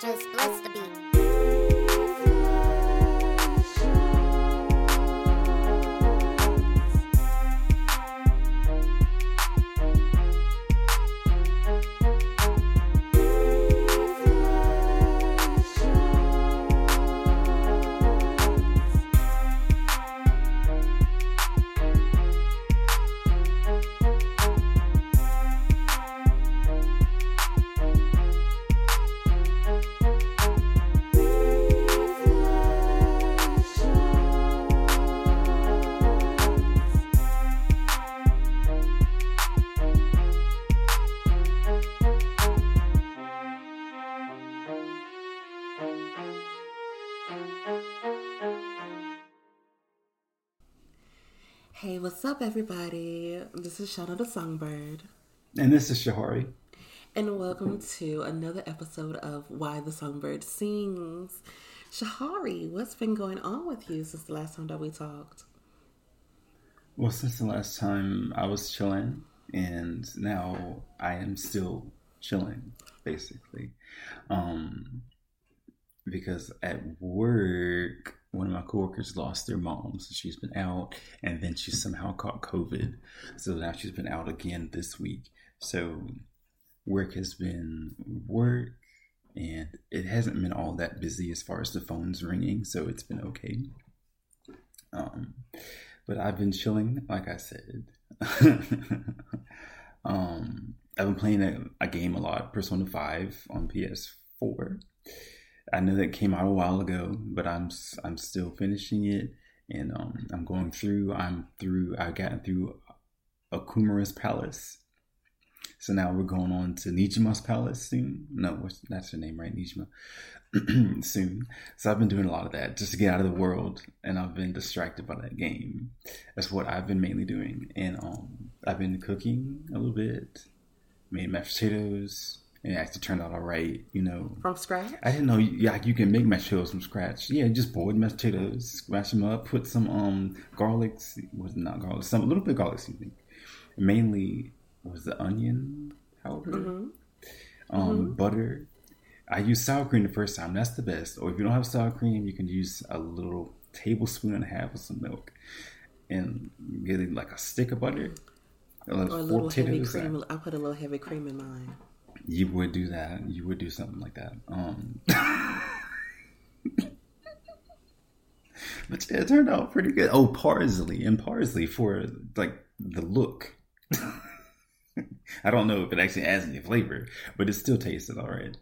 just bless the beat. Hey, what's up, everybody? This is Shauna the Songbird. And this is Shahari. And welcome to another episode of Why the Songbird Sings. Shahari, what's been going on with you since the last time that we talked? Well, since the last time I was chilling, and now I am still chilling, basically. Because at work, one of my coworkers lost their mom, so she's been out, and then she somehow caught COVID, so now she's been out again this week. So work has been work, and it hasn't been all that busy as far as the phones ringing, so it's been okay. But I've been chilling, like I said. I've been playing a game a lot, Persona 5 on PS4. I know that came out a while ago, but I'm still finishing it, and I'm going through. I've gotten through Akumura's Palace, so now we're going on to Nijima's Palace soon. No, that's her name, right? Nijima. Soon. So I've been doing a lot of that just to get out of the world, and I've been distracted by that game. That's what I've been mainly doing, and I've been cooking a little bit, made mashed potatoes. And it actually turned out all right, you know. From scratch? I didn't know you can make mashed potatoes from scratch. Yeah, just boiled mashed potatoes, smash them up, put some garlic, a little bit of garlic seasoning. Mainly was the onion powder, butter. I used sour cream the first time. That's the best. Or if you don't have sour cream, you can use a little tablespoon and a half of some milk, and get it like a stick of butter. Or a little heavy cream. I put a little heavy cream in mine. You would do that. You would do something like that. But yeah, it turned out pretty good. Oh, parsley for like the look. I don't know if it actually adds any flavor, but it still tasted all right.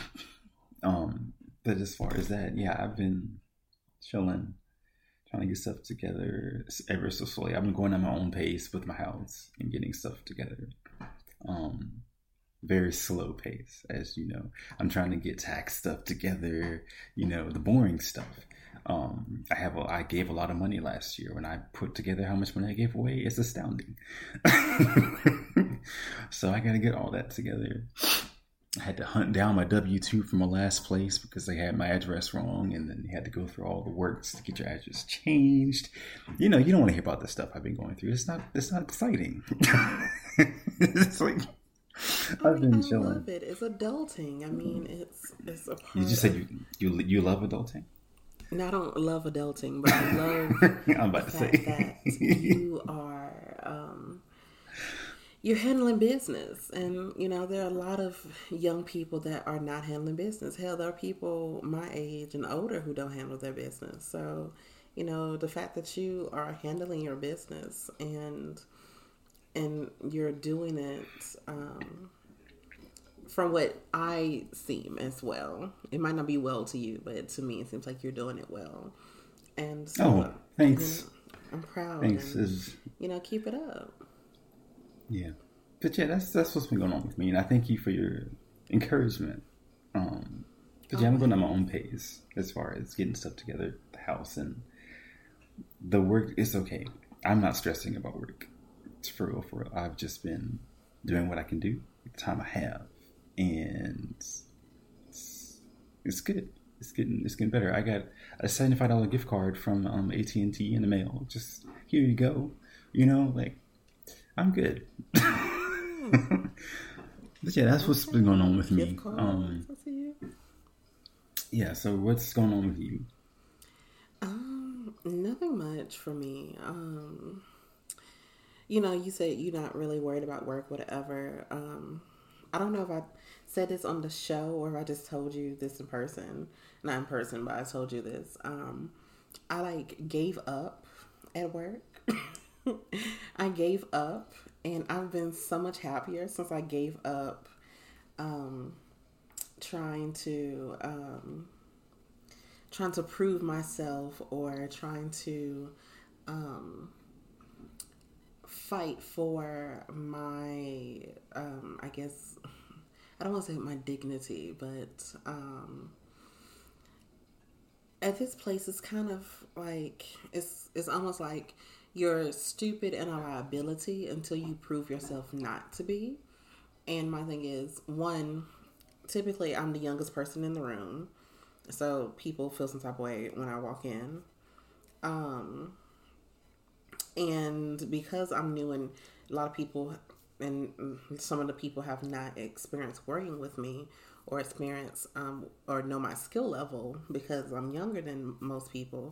But as far as that, yeah, I've been chilling, trying to get stuff together ever so slowly. I've been going at my own pace with my house and getting stuff together. Very slow pace, as you know. I'm trying to get tax stuff together, you know, the boring stuff. I gave a lot of money last year. When I put together how much money I gave away, it's astounding. So I got to get all that together. I had to hunt down my W-2 from my last place because they had my address wrong, and then you had to go through all the works to get your address changed. You know, you don't want to hear about the stuff I've been going through. It's not exciting. It's like, I've been chilling. I love it. It's adulting. I mean, it's a part. You just said you love adulting? No, I don't love adulting, but I love I'm about to say that you are you're handling business, and you know there are a lot of young people that are not handling business. Hell, there are people my age and older who don't handle their business. So, you know, the fact that you are handling your business and you're doing it from what I seem as well. It might not be well to you, but to me it seems like you're doing it well. And so, thanks. You know, I'm proud. Thanks. And, you know, keep it up. Yeah. But yeah, that's what's been going on with me, and I thank you for your encouragement. But yeah, I'm going at my own pace as far as getting stuff together, the house, and the work is okay. I'm not stressing about work. It's for real. I've just been doing what I can do with the time I have, and it's good. It's getting better. I got a $75 gift card from AT&T in the mail. Just here you go. You know, like, I'm good. But yeah, that's what's been going on with me. Yeah. So what's going on with you? Nothing much for me. You know, you said you're not really worried about work, whatever. I don't know if I said this on the show or if I just told you this in person. Not in person, but I told you this. I like gave up at work. I gave up, and I've been so much happier since I gave up. Trying to trying to prove myself or trying to fight for my I guess I don't want to say my dignity, but at this place it's kind of like it's almost like you're stupid and a liability until you prove yourself not to be. And my thing is, one, typically I'm the youngest person in the room, so people feel some type of way when I walk in. And because I'm new and a lot of people and some of the people have not experienced working with me or experience or know my skill level because I'm younger than most people,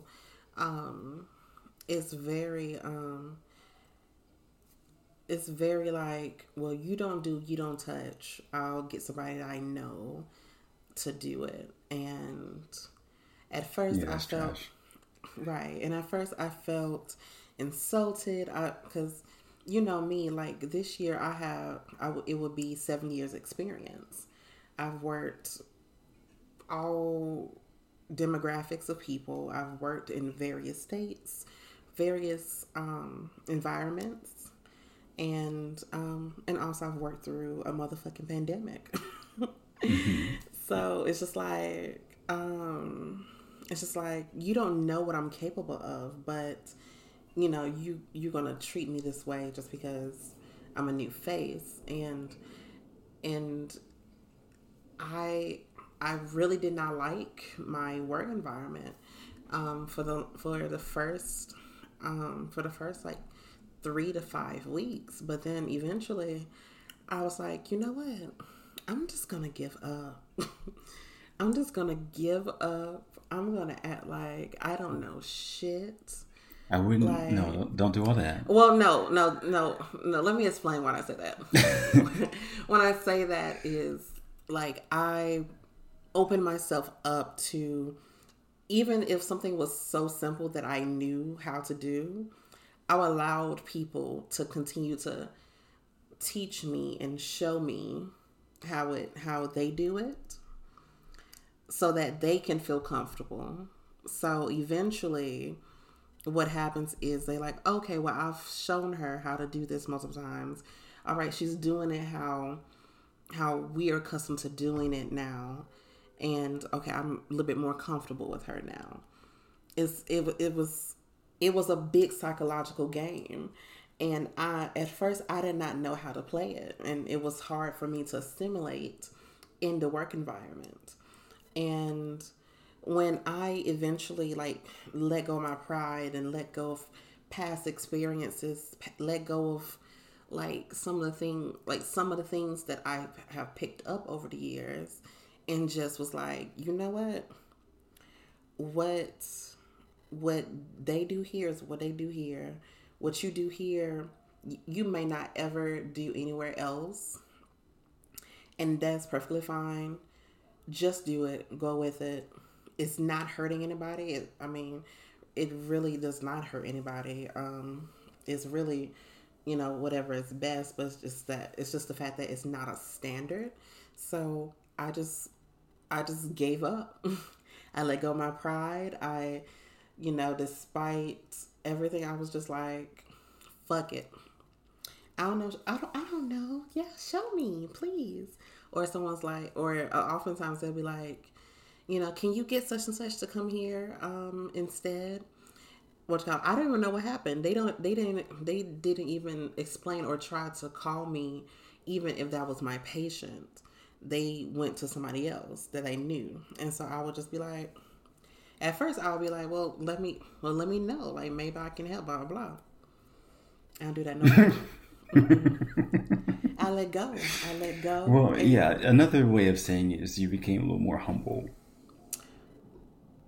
it's very like, well, you don't touch. I'll get somebody that I know to do it. And at first I felt trash. Right. And at first I felt insulted because you know me, like this year it would be 7 years experience. I've worked all demographics of people. I've worked in various states, various environments, and also I've worked through a motherfucking pandemic. Mm-hmm. So it's just like you don't know what I'm capable of, but you know you're gonna treat me this way just because I'm a new face, and I really did not like my work environment for the first like 3 to 5 weeks. But then eventually I was like, you know what? I'm just going to give up. I'm just going to give up. I'm going to act like I don't know shit. I wouldn't. Like, no, don't do all that. Well, no. Let me explain why I say that. When I say that is like I opened myself up to, even if something was so simple that I knew how to do, I allowed people to continue to teach me and show me how they do it so that they can feel comfortable. So eventually what happens is they like, okay, well, I've shown her how to do this multiple times. All right, she's doing it how we are accustomed to doing it now. And okay, I'm a little bit more comfortable with her now. It was a big psychological game. And at first I did not know how to play it. And it was hard for me to assimilate in the work environment. And when I eventually like let go of my pride and let go of past experiences, let go of like some of the things that I have picked up over the years, and just was like, you know what they do here is what they do here. What you do here, you may not ever do anywhere else. And that's perfectly fine. Just do it. Go with it. It's not hurting anybody. It really does not hurt anybody. It's really, whatever is best, but it's just the fact that it's not a standard. So I just gave up. I let go of my pride. Despite everything, I was just like, fuck it. I don't know. Yeah, show me, please. Or someone's like, or oftentimes they'll be like, can you get such and such to come here instead? I don't even know what happened. They didn't even explain or try to call me, even if that was my patient. They went to somebody else that they knew. And so I would just be like, at first I would be like, well, let me know. Like, maybe I can help, blah, blah, blah. I don't do that no more. I let go. Well, yeah. Another way of saying it is you became a little more humble.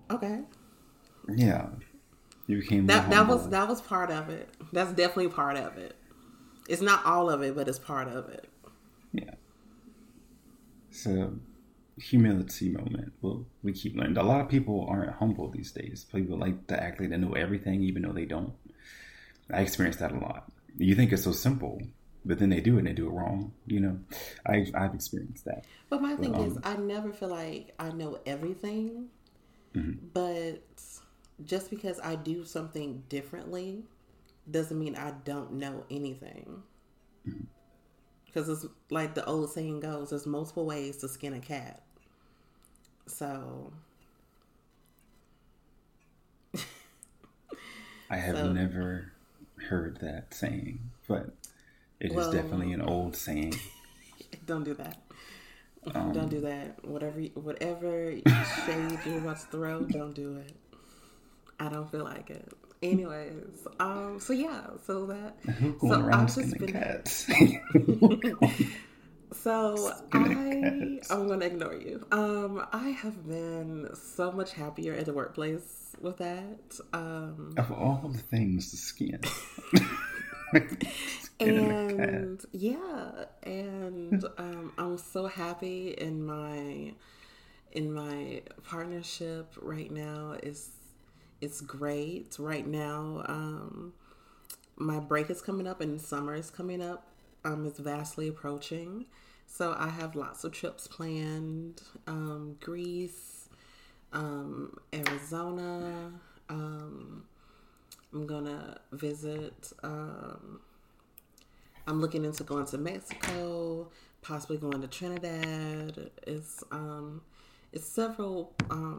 Okay. Yeah, you became more That humble. was part of it. That's definitely part of it. It's not all of it, but it's part of it. Yeah. So, humility moment. Well, we keep learning. A lot of people aren't humble these days. People like to act like they know everything, even though they don't. I experience that a lot. You think it's so simple, but then they do it and they do it wrong. You know, I've experienced that. But my thing is, I never feel like I know everything, but just because I do something differently doesn't mean I don't know anything. Because it's like the old saying goes, there's multiple ways to skin a cat. So I have never heard that saying, but it is definitely an old saying. Don't do that. Don't do that. Whatever shade you're about to throw, don't do it. I don't feel like it. Anyways, so yeah, so that. Going so around I've just skinning been. cats. So I'm gonna ignore you. I have been so much happier at the workplace with that. Of all the things to skin. And yeah, and I'm so happy in my partnership right now. It's great right now. My break is coming up and summer is coming up. It's vastly approaching, so I have lots of trips planned. Greece, Arizona. I'm gonna visit. I'm looking into going to Mexico, possibly going to Trinidad. It's several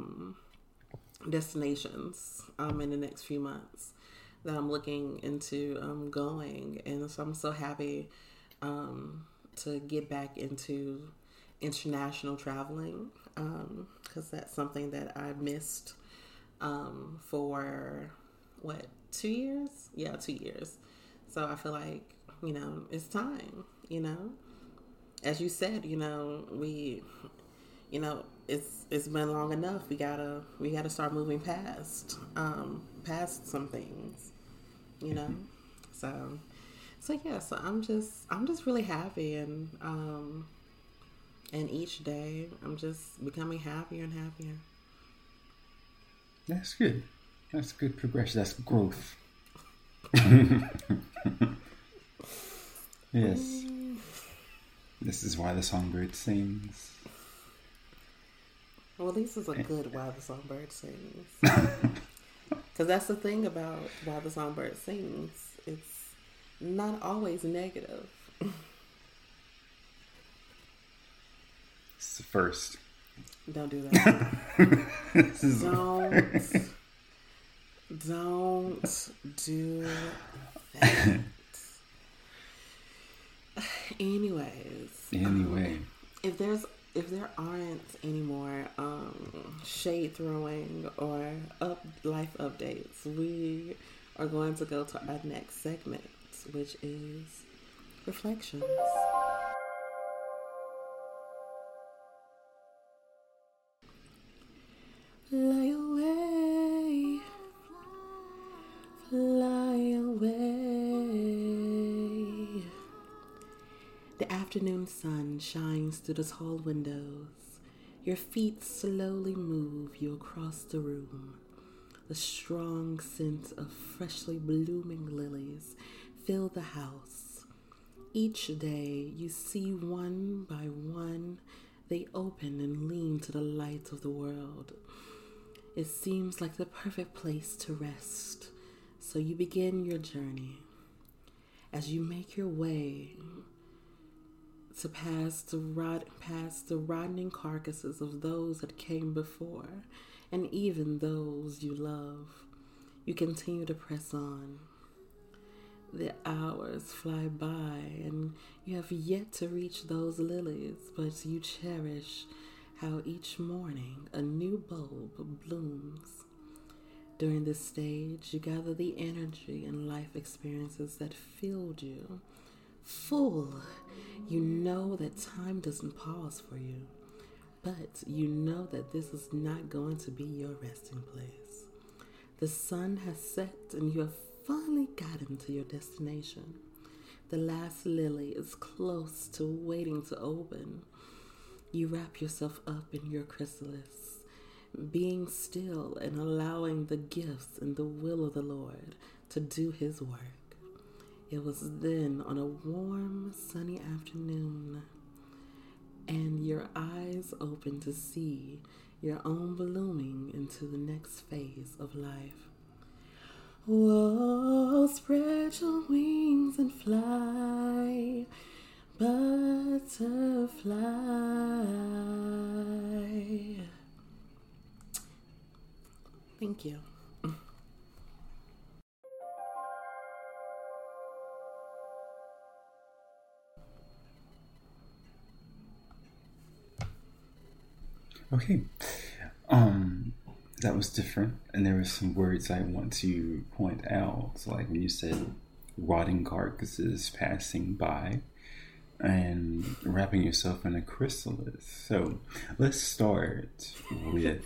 destinations in the next few months that I'm looking into going, and so I'm so happy to get back into international traveling because that's something that I missed for what 2 years? Yeah, 2 years. So I feel like it's time. As you said, it's been long enough. We gotta start moving past some things. So yeah. So I'm just really happy, and each day I'm just becoming happier and happier. That's good. That's good progression. That's growth. Yes. This is why the songbird sings. Well, this is a good Why the Songbird Sings. Because that's the thing about Why the Songbird Sings. It's not always negative. It's the first. Don't do that. Don't do that. Anyway. If there aren't any more shade throwing or life updates, we are going to go to our next segment, which is reflections. Fly away, fly away. The afternoon sun shines through the tall windows. Your feet slowly move you across the room. The strong scent of freshly blooming lilies fill the house. Each day you see one by one they open and lean to the light of the world. It seems like the perfect place to rest, so you begin your journey. As you make your way to past the rotting carcasses of those that came before, and even those you love, you continue to press on. The hours fly by, and you have yet to reach those lilies, but you cherish how each morning a new bulb blooms. During this stage, you gather the energy and life experiences that filled you. Full, you know that time doesn't pause for you. But you know that this is not going to be your resting place. The sun has set and you have finally gotten to your destination. The last lily is close to waiting to open. You wrap yourself up in your chrysalis, being still and allowing the gifts and the will of the Lord to do his work. It was then on a warm, sunny afternoon, and your eyes opened to see your own blooming into the next phase of life. Whoa, spread your wings and fly, butterfly. Thank you. Okay. That was different, and there were some words I want to point out. So, like when you said rotting carcasses passing by and wrapping yourself in a chrysalis. So let's start with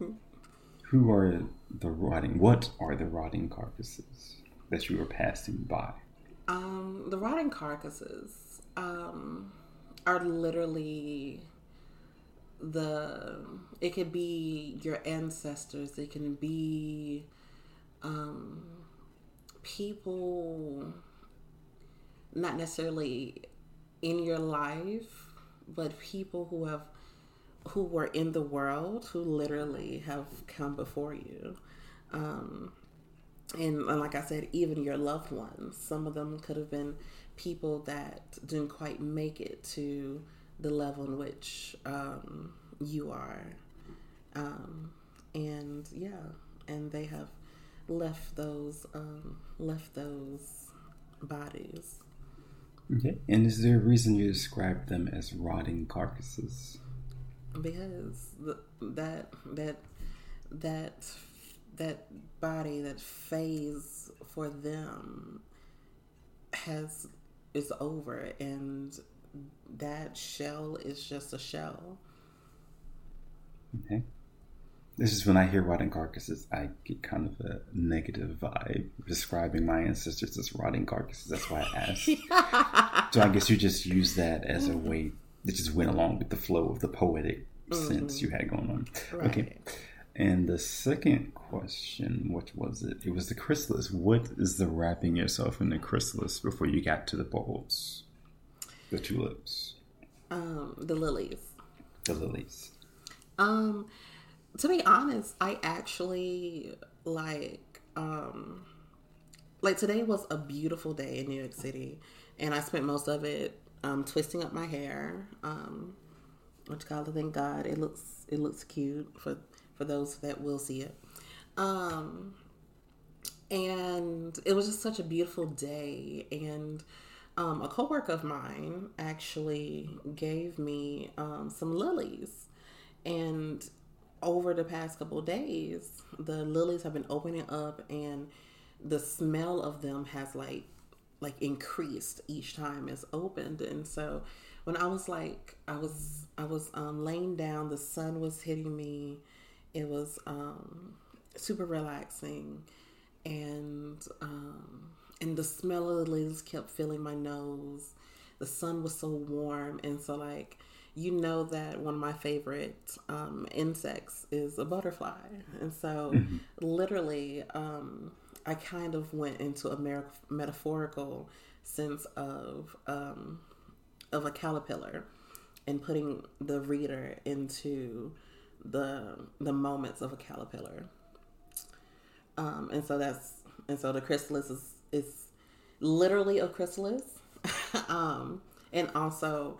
what are the rotting carcasses that you were passing by? The rotting carcasses are literally it could be your ancestors, it can be people not necessarily in your life, but people who were in the world who literally have come before you. And like I said, even your loved ones. Some of them could have been people that didn't quite make it to the level in which you are. And they have left those bodies. Okay. And is there a reason you describe them as rotting carcasses? Because that body, that phase for them is over, and that shell is just a shell. Okay. This is when I hear rotting carcasses, I get kind of a negative vibe describing my ancestors as rotting carcasses. That's why I asked. So I guess you just use that as a way that just went along with the flow of the poetic sense you had going on. Right. Okay. And the second question, what was it? It was the chrysalis. What is the wrapping yourself in the chrysalis before you got to the bulbs? The tulips. The lilies. The lilies. To be honest, I actually like today was a beautiful day in New York City, and I spent most of it twisting up my hair. Which thank God it looks cute for those that will see it. And it was just such a beautiful day, and a coworker of mine actually gave me some lilies, and over the past couple of days, the lilies have been opening up, and the smell of them has like increased each time it's opened. And so when I was laying down, the sun was hitting me. It was super relaxing, and the smell of the lilies kept filling my nose. The sun was so warm, and so that one of my favorite insects is a butterfly, and so literally I kind of went into a metaphorical sense of a caterpillar, and putting the reader into the moments of a caterpillar. And so the chrysalis is literally a chrysalis. And also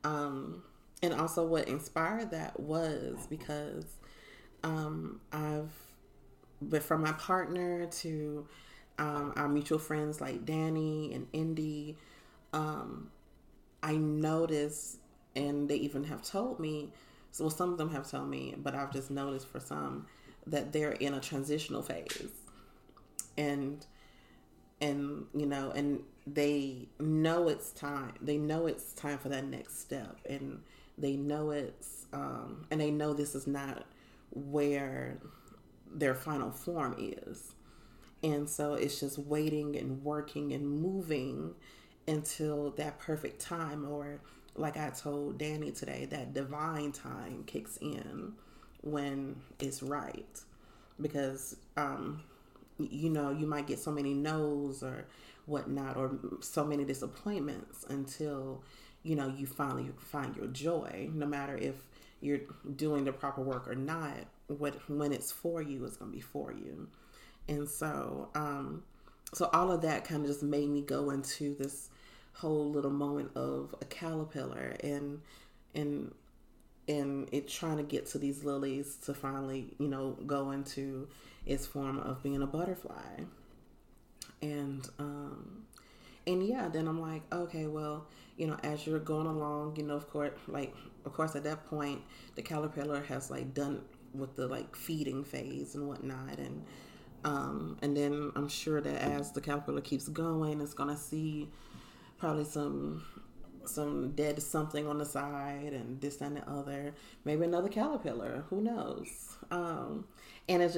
what inspired that was because from my partner to our mutual friends like Danny and Indy, I noticed, and they even have told me, so some of them have told me, but I've just noticed for some that they're in a transitional phase. And they know it's time. They know it's time for that next step, and they know and they know this is not where their final form is. And so it's just waiting and working and moving until that perfect time, or like I told Danny today, that divine time kicks in when it's right. Because, you might get so many no's or whatnot, or so many disappointments until, you finally find your joy, no matter if you're doing the proper work or not. When it's for you, it's going to be for you. And so, so all of that kind of just made me go into this whole little moment of a caterpillar and it trying to get to these lilies to finally, go into its form of being a butterfly. And yeah, then I'm like, okay, well, as you're going along, of course, at that point, the caterpillar has done with the feeding phase and whatnot. And then I'm sure that as the caterpillar keeps going, it's going to see probably some dead something on the side and this and the other, maybe another caterpillar, who knows. And it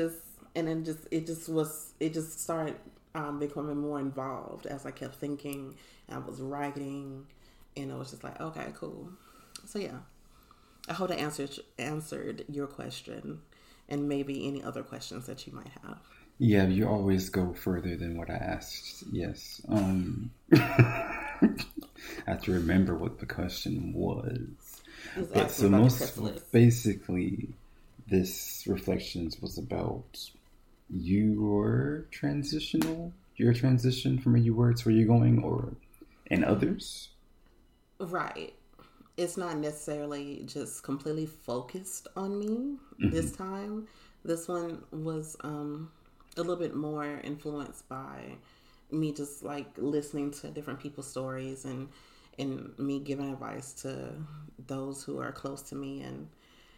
just started becoming more involved as I kept thinking. I was writing, and it was just like, okay, cool. So yeah, I hope I answered your question and maybe any other questions that you might have. Yeah, you always go further than what I asked. Yes. I have to remember what the question was. But so basically, this Reflections was about your transition from where you were to where you're going, and others. Right. It's not necessarily just completely focused on me this time. This one was a little bit more influenced by me just listening to different people's stories and me giving advice to those who are close to me, and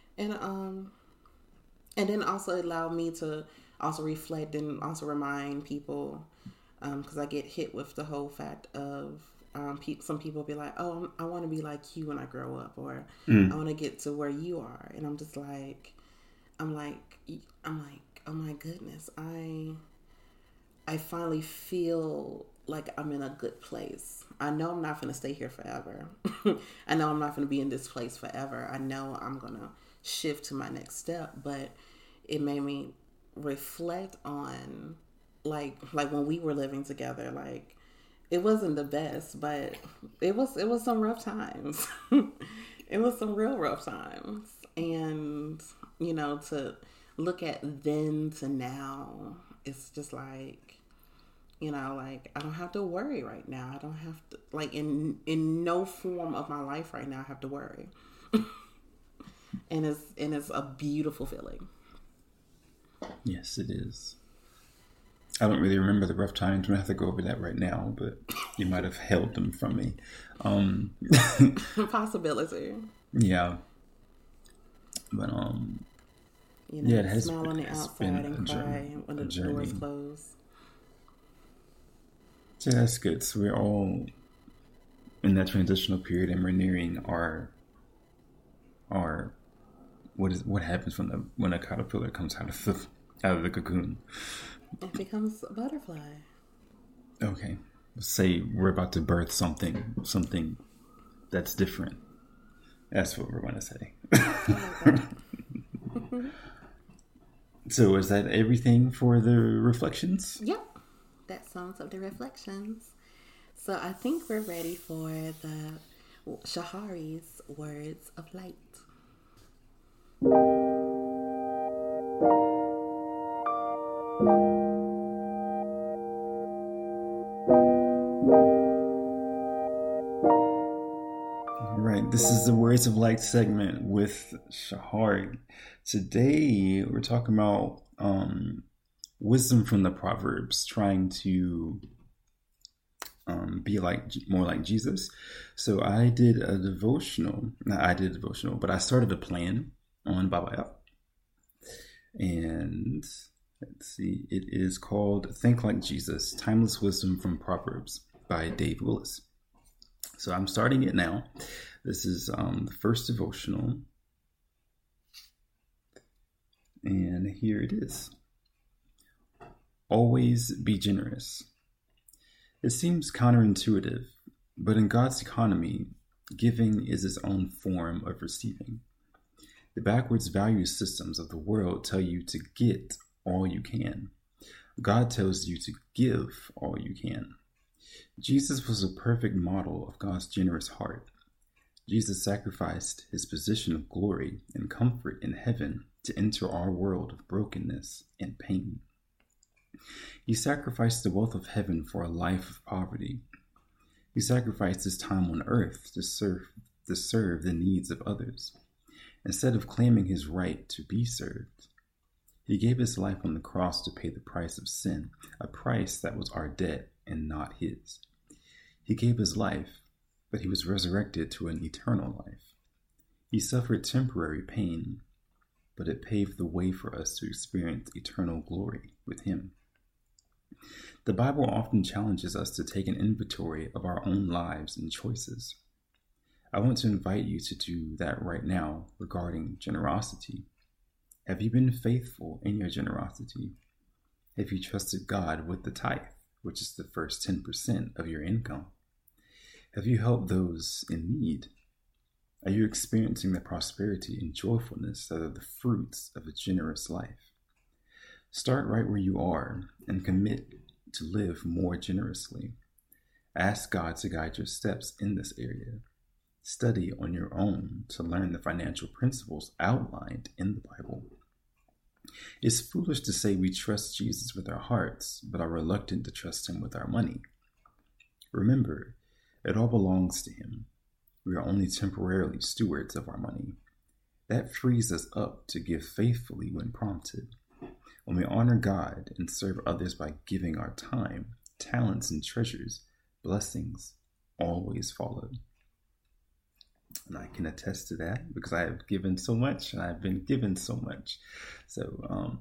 then also allow me to also reflect and also remind people, because I get hit with the whole fact of some people be like, oh, I want to be like you when I grow up, or I want to get to where you are, and I'm just like, I'm like, oh my goodness, I finally feel like I'm in a good place. I know I'm not going to stay here forever. I know I'm not going to be in this place forever. I know I'm going to shift to my next step, but it made me reflect on when we were living together. It wasn't the best, but it was some rough times. It was some real rough times. And, to look at then to now, it's just I don't have to worry right now. I don't have to, in no form of my life right now, I have to worry. and it's a beautiful feeling. Yes, it is. I don't really remember the rough times. We don't have to go over that right now, but you might have held them from me. Possibility. Yeah. But it has smile on the outside and cry when the doors close. So that's good. So we're all in that transitional period, and we're nearing our what happens when a caterpillar comes out of the cocoon. It becomes a butterfly. Okay. Let's say we're about to birth something that's different. That's what we're going to say. So is that everything for the reflections? Yep. That sums up the reflections. So I think we're ready for the Shahari's words of light. Right, this is the Words of Light segment with Shahari. Today we're talking about wisdom from the Proverbs, trying to be more like Jesus. So I did a devotional. But I started a plan on Baba App. And let's see, it is called Think Like Jesus, Timeless Wisdom from Proverbs. by Dave Willis. So I'm starting it now. This is the first devotional. And here it is. Always be generous. It seems counterintuitive, but in God's economy, giving is its own form of receiving. The backwards value systems of the world tell you to get all you can. God tells you to give all you can. Jesus was a perfect model of God's generous heart. Jesus sacrificed his position of glory and comfort in heaven to enter our world of brokenness and pain. He sacrificed the wealth of heaven for a life of poverty. He sacrificed his time on earth to serve the needs of others, instead of claiming his right to be served. He gave his life on the cross to pay the price of sin, a price that was our debt and not his. He gave his life, but he was resurrected to an eternal life. He suffered temporary pain, but it paved the way for us to experience eternal glory with him. The Bible often challenges us to take an inventory of our own lives and choices. I want to invite you to do that right now regarding generosity. Have you been faithful in your generosity? Have you trusted God with the tithe, which is the first 10% of your income? Have you helped those in need? Are you experiencing the prosperity and joyfulness that are the fruits of a generous life? Start right where you are and commit to live more generously. Ask God to guide your steps in this area. Study on your own to learn the financial principles outlined in the Bible. It's foolish to say we trust Jesus with our hearts, but are reluctant to trust him with our money. Remember, it all belongs to him. We are only temporarily stewards of our money. That frees us up to give faithfully when prompted. When we honor God and serve others by giving our time, talents, and treasures, blessings always follow. And I can attest to that because I have given so much and I've been given so much. So,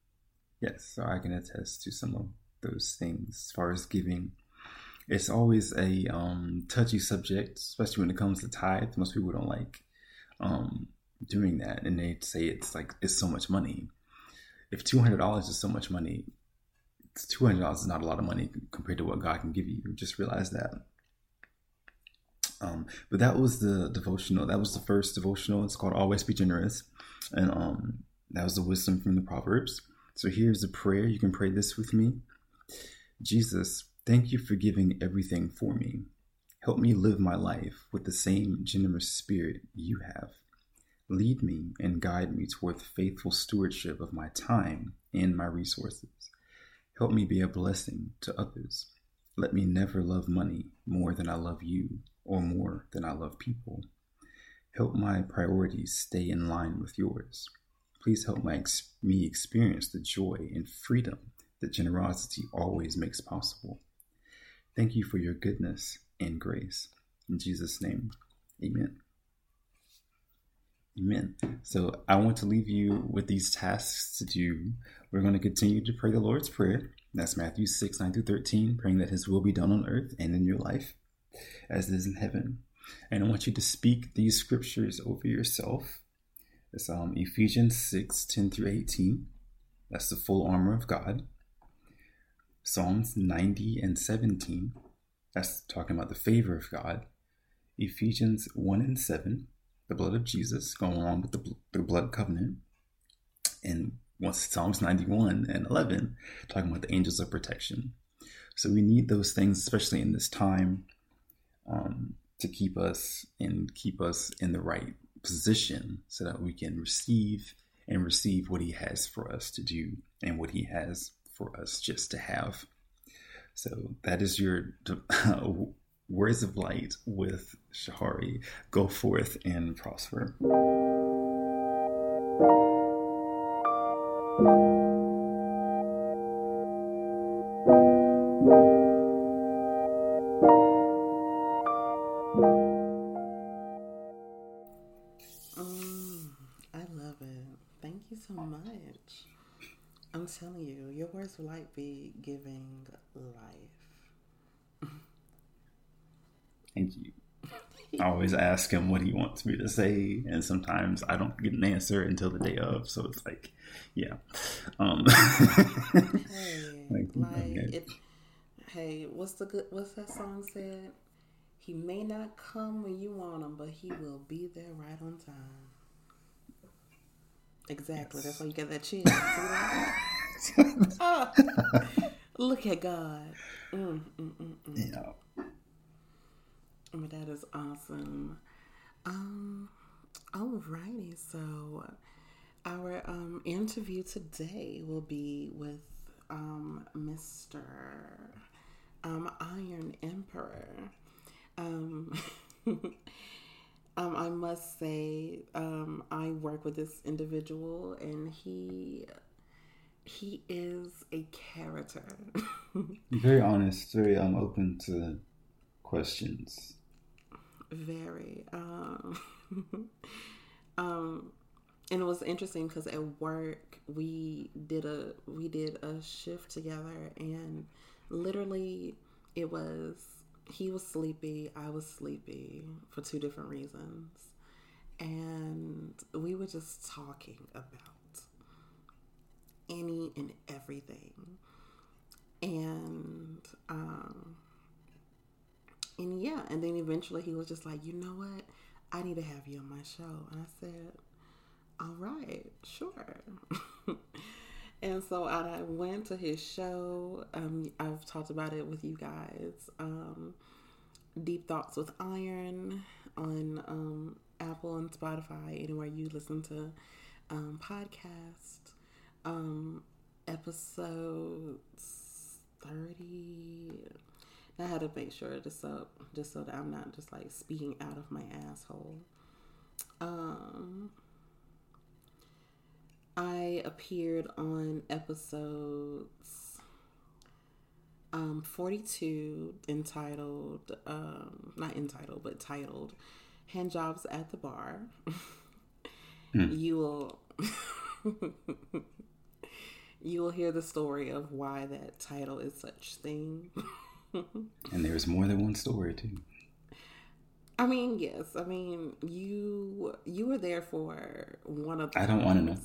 so I can attest to some of those things. As far as giving, it's always a touchy subject, especially when it comes to tithe. Most people don't like doing that, and they say it's so much money. If $200 is so much money, $200 is not a lot of money compared to what God can give you. Just realize that. But that was the devotional. That was the first devotional. It's called Always Be Generous. And that was the wisdom from the Proverbs. So here's a prayer. You can pray this with me. Jesus, thank you for giving everything for me. Help me live my life with the same generous spirit you have. Lead me and guide me toward faithful stewardship of my time and my resources. Help me be a blessing to others. Let me never love money more than I love you or more than I love people. Help my priorities stay in line with yours. Please help me experience the joy and freedom that generosity always makes possible. Thank you for your goodness and grace. In Jesus' name, amen. Amen. So I want to leave you with these tasks to do. We're going to continue to pray the Lord's Prayer. That's Matthew 6, 9 through 13, praying that his will be done on earth and in your life as it is in heaven. And I want you to speak these scriptures over yourself. It's Ephesians 6, 10 through 18. That's the full armor of God. Psalms 90 and 17. That's talking about the favor of God. Ephesians 1 and 7. The blood of Jesus, going along with the blood covenant. And Psalms 91 and 11, talking about the angels of protection. So we need those things, especially in this time, to keep us in the right position so that we can receive what he has for us to do and what he has for us just to have. So that is your words of light with Shahari. Go forth and prosper. I love it. Thank you so much. I'm telling you, your words of light be giving life. I always ask him what he wants me to say, and sometimes I don't get an answer until the day of. So it's like, yeah. Hey, okay. Hey, what's that song said? He may not come when you want him, but he will be there right on time. Exactly. Yes. That's why you get that chill. See that? Oh, look at God. Yeah. But that is awesome. Alrighty. So our interview today will be with Mr. Iron Emperor. I must say, I work with this individual, and he is a character. Very honest, very open to questions. Very. And it was interesting because at work we did a shift together, and literally it was. He was sleepy, I was sleepy for two different reasons. And we were just talking about any and everything. And yeah, and then eventually he was just like, you know what? I need to have you on my show. And I said, all right, sure. And so I went to his show. I've talked about it with you guys. Deep Thoughts with Iron on Apple and Spotify, anywhere you listen to podcasts. Episodes 30. I had to make sure just so that I'm not just like speaking out of my asshole. I appeared on episodes 42 titled Handjobs at the Bar. You will hear the story of why that title is such thing. And there's more than one story too. I mean, yes. I mean, you were there for one of the I don't want to know.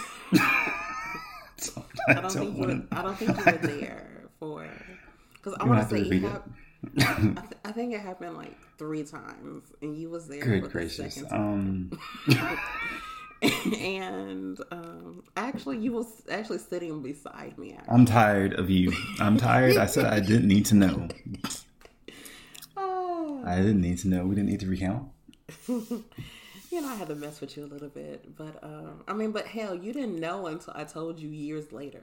I don't think you were there for, because I want to say I think it happened like 3 times, and you was there. Good gracious. And actually, you was actually sitting beside me. Actually. I'm tired of you. I'm tired. I said I didn't need to know. I didn't need to know. We didn't need to recount. You know, I had to mess with you a little bit, but but hell, you didn't know until I told you years later.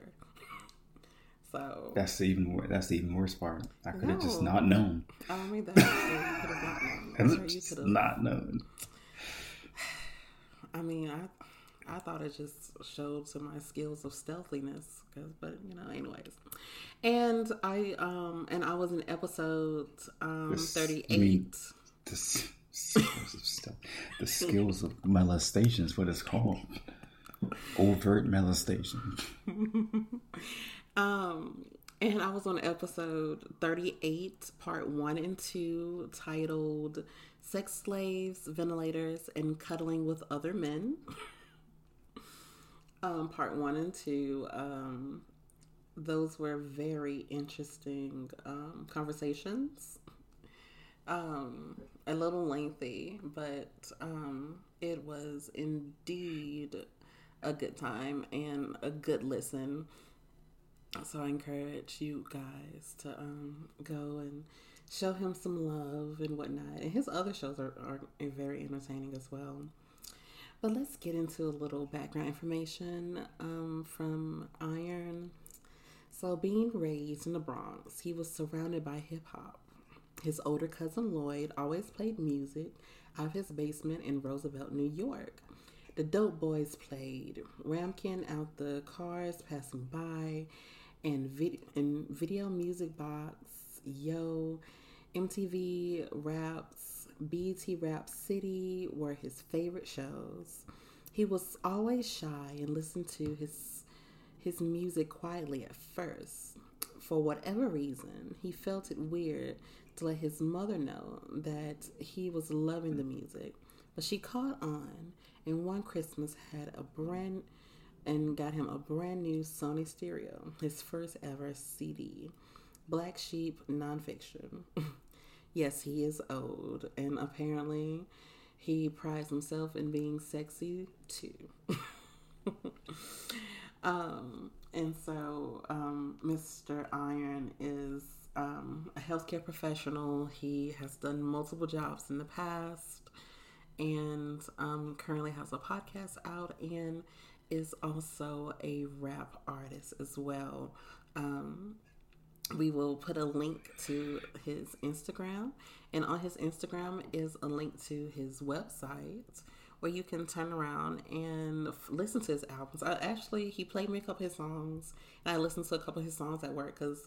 So that's the even worse part. I could have just not known. I mean, that's true. You could have not known. You could have not known. I mean, I thought it just showed to my skills of stealthiness, but you know, anyways. And I was in episode 38. The skills of molestation is what it's called. Overt molestation. And I was on episode 38, part 1 and 2, titled Sex Slaves, Ventilators, and Cuddling with Other Men. Part 1 and 2, those were very interesting conversations. A little lengthy, but it was indeed a good time and a good listen. So I encourage you guys to go and show him some love and whatnot. And his other shows are very entertaining as well. But let's get into a little background information from Iron. So being raised in the Bronx, he was surrounded by hip-hop. His older cousin Lloyd always played music out of his basement in Roosevelt, New York. The Dope Boys played Ramkin out the cars passing by, and Video Music Box, Yo, MTV Raps, BET Rap City were his favorite shows. He was always shy and listened to his music quietly at first. For whatever reason, he felt it weird to let his mother know that he was loving the music. But she caught on, and one Christmas got him a brand new Sony stereo, his first ever CD, Black Sheep Nonfiction. Yes, he is old, and apparently he prides himself in being sexy too. And so Mr. Iron is a healthcare professional. He has done multiple jobs in the past, and currently has a podcast out, and is also a rap artist as well. We will put a link to his Instagram, and on his Instagram is a link to his website where you can turn around and listen to his albums. He played me a couple of his songs, and I listened to a couple of his songs at work because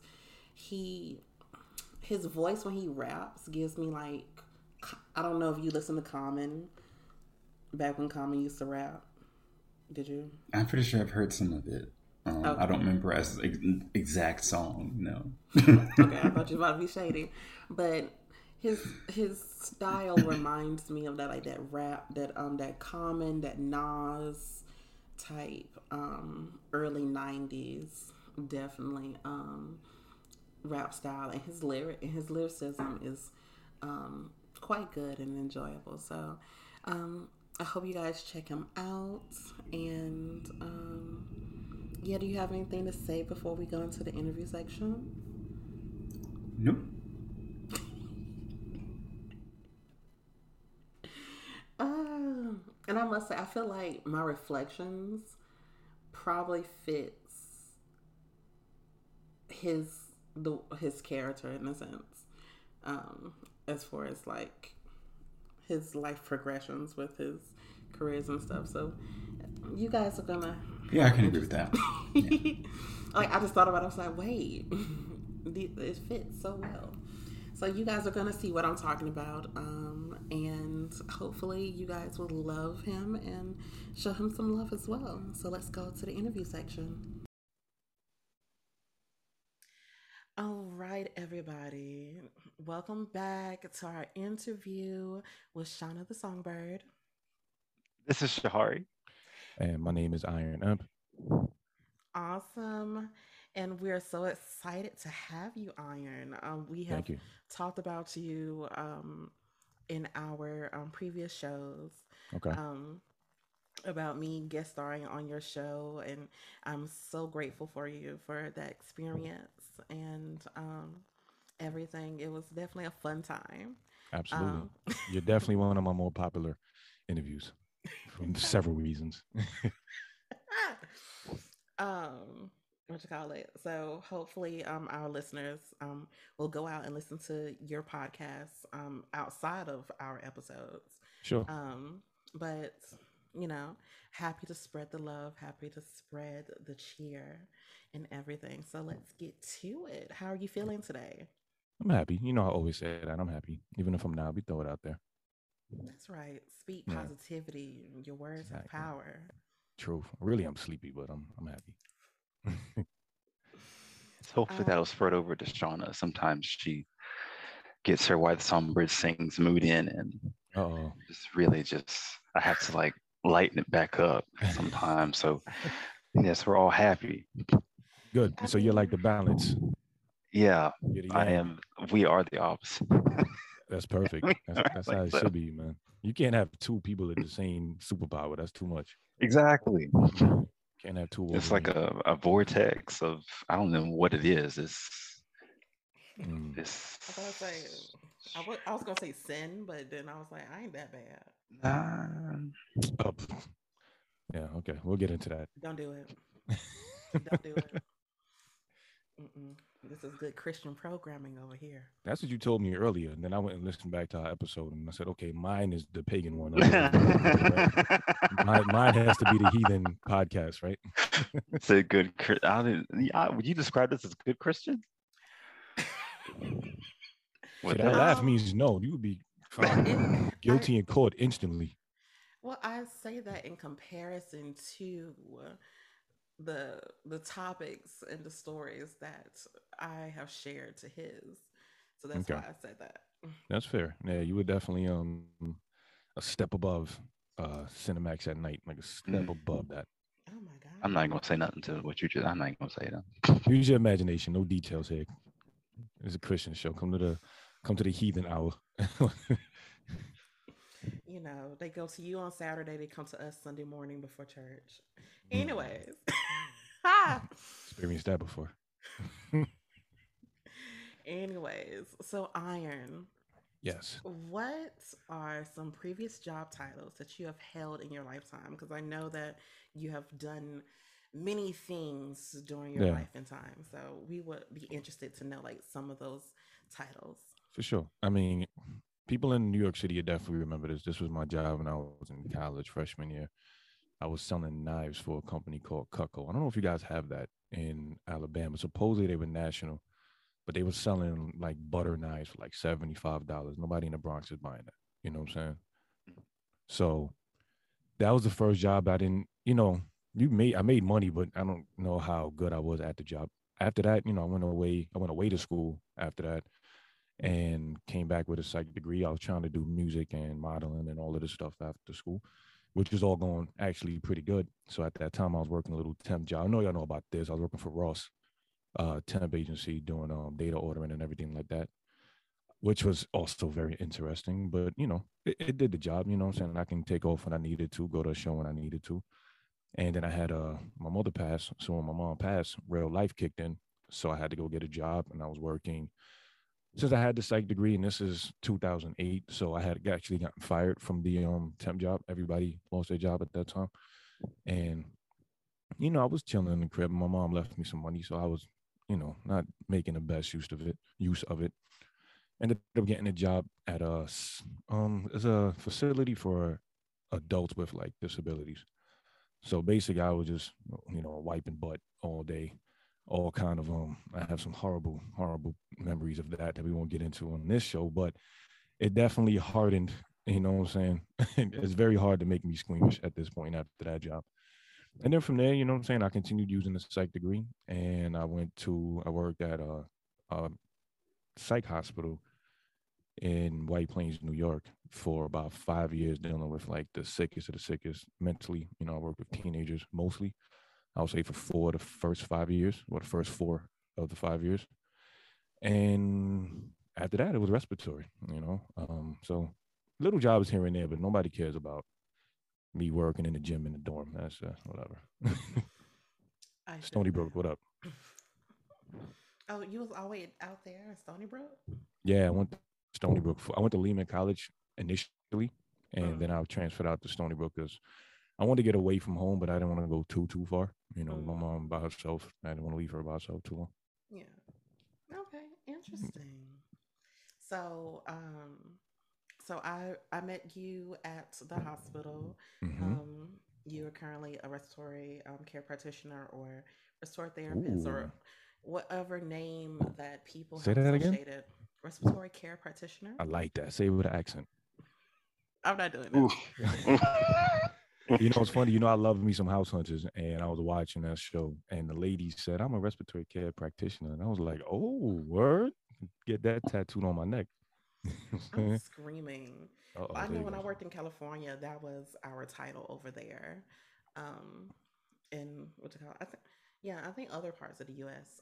his voice when he raps gives me like, I don't know if you listen to Common back when Common used to rap. Did you? I'm pretty sure I've heard some of it. Okay. I don't remember as exact song. No. Okay, I thought you were about to be shady, but his style reminds me of that rap, that Common, that Nas type, early '90s, definitely rap style, and his lyricism is quite good and enjoyable. So I hope you guys check him out. And yeah, do you have anything to say before we go into the interview section? Nope. And I must say, I feel like my reflections probably fits his character in a sense, as far as like his life progressions with his careers and stuff. So you guys are gonna, yeah, I can agree with that. Yeah. Like, I just thought about it. I was like, wait, it fits so well. So you guys are gonna see what I'm talking about, and hopefully you guys will love him and show him some love as well. So let's go to the interview section. All right, everybody. Welcome back to our interview with Shauna the Songbird. This is Shahari. And my name is Iron Up. Awesome. And we're so excited to have you, Iron. We have talked about you in our previous shows. Okay. About me guest starring on your show, and I'm so grateful for you for that experience and everything. It was definitely a fun time. Absolutely. You're definitely one of my more popular interviews for several reasons. What you call it? So hopefully our listeners will go out and listen to your podcast outside of our episodes. Sure. But you know, happy to spread the love, happy to spread the cheer and everything. So let's get to it. How are you feeling today? I'm happy. You know, I always say that I'm happy. Even if I'm not, we throw it out there. That's right. Speak positivity. Your words have power. True. Really, I'm sleepy, but I'm happy. Hopefully that'll spread over to Shauna. Sometimes she gets her Why the Songbird Sings mood in, and I have to like lighten it back up sometimes. So yes, we're all happy. Good. So you're like the balance. Yeah, I am. We are the opposite. That's perfect. That's how it should be, man. You can't have two people with the same superpower. That's too much. Exactly. Can't have two. It's like a vortex of, I don't know what it is. I was gonna say sin, but then I was like, I ain't that bad. Yeah. Okay. We'll get into that. Don't do it. Don't do it. This is good Christian programming over here. That's what you told me earlier. And then I went and listened back to our episode, and I said, okay, mine is the pagan one. Mine has to be the heathen podcast, right? It's a good. Would you describe this as good Christian? That laugh means no. You would be found guilty in court instantly. Well, I say that in comparison to the topics and the stories that I have shared to his. So that's Okay. why I said that. That's fair. Yeah, you were definitely a step above Cinemax at night, like a step above that. Oh my I'm God. not gonna say nothing to what you just. I'm not gonna say that. Use your imagination. No details here. It's a Christian show. Come to the heathen hour. You know, they go to you on Saturday, they come to us Sunday morning before church. Anyways. Experienced that before. Anyways, so Iron, Yes. what are some previous job titles that you have held in your lifetime? Because I know that you have done many things during your Yeah, life and time. So we would be interested to know like some of those titles. for sure. I mean, people in New York City definitely remember this. This was my job when I was in college, freshman year. I was selling knives for a company called Cutco. I don't know if you guys have that in Alabama. Supposedly they were national, but they were selling like butter knives for like $75. Nobody in the Bronx is buying that. You know what I'm saying? So that was the first job I didn't, I made money, but I don't know how good I was at the job. After that, I went away to school after that and came back with a psych degree. I was trying to do music and modeling and all of this stuff after school, which was all going actually pretty good. So at that time, I was working a little temp job. I know y'all know about this. I was working for Ross, temp agency, doing data ordering and everything like that, which was also very interesting. But it did the job. You know what I'm saying? I can take off when I needed to, go to a show when I needed to. And then I had my mother pass. So when my mom passed, real life kicked in. So I had to go get a job, and I was working since I had the psych degree, and this is 2008. So I had actually gotten fired from the temp job. Everybody lost their job at that time, and I was chilling in the crib. My mom left me some money, so I was, not making the best use of it. Ended up getting a job at as a facility for adults with like disabilities. So basically, I was just, wiping butt all day, all kind of I have some horrible, horrible memories of that we won't get into on this show, but it definitely hardened. You know what I'm saying? It's very hard to make me squeamish at this point after that job. And then from there, you know what I'm saying? I continued using the psych degree, and I worked at a psych hospital in White Plains, New York, for about 5 years, dealing with like the sickest of the sickest mentally. I work with teenagers mostly. I would say for the first 5 years, or the first 4 of the 5 years. And after that, it was respiratory. So little jobs here and there, but nobody cares about me working in the gym in the dorm. That's whatever. I Stony Brook, what up? Oh, you was always out there in Stony Brook? Yeah, I went to Stony Brook. I went to Lehman College initially, and then I transferred out to Stony Brook because I wanted to get away from home, but I didn't want to go too far. My mom by herself. I didn't want to leave her by herself too long. Yeah. Okay. Interesting. So, I met you at the hospital. Mm-hmm. You are currently a respiratory care practitioner or respiratory therapist or whatever name that people Say have that associated. again? Respiratory care practitioner. I like that. Say it with an accent. I'm not doing this. It's funny. I love me some House Hunters, and I was watching that show, and the lady said, "I'm a respiratory care practitioner," and I was like, "Oh, word! Get that tattooed on my neck." I'm screaming. Uh-oh, I there know you when go. I worked in California, that was our title over there. In what you call it? I think other parts of the U.S.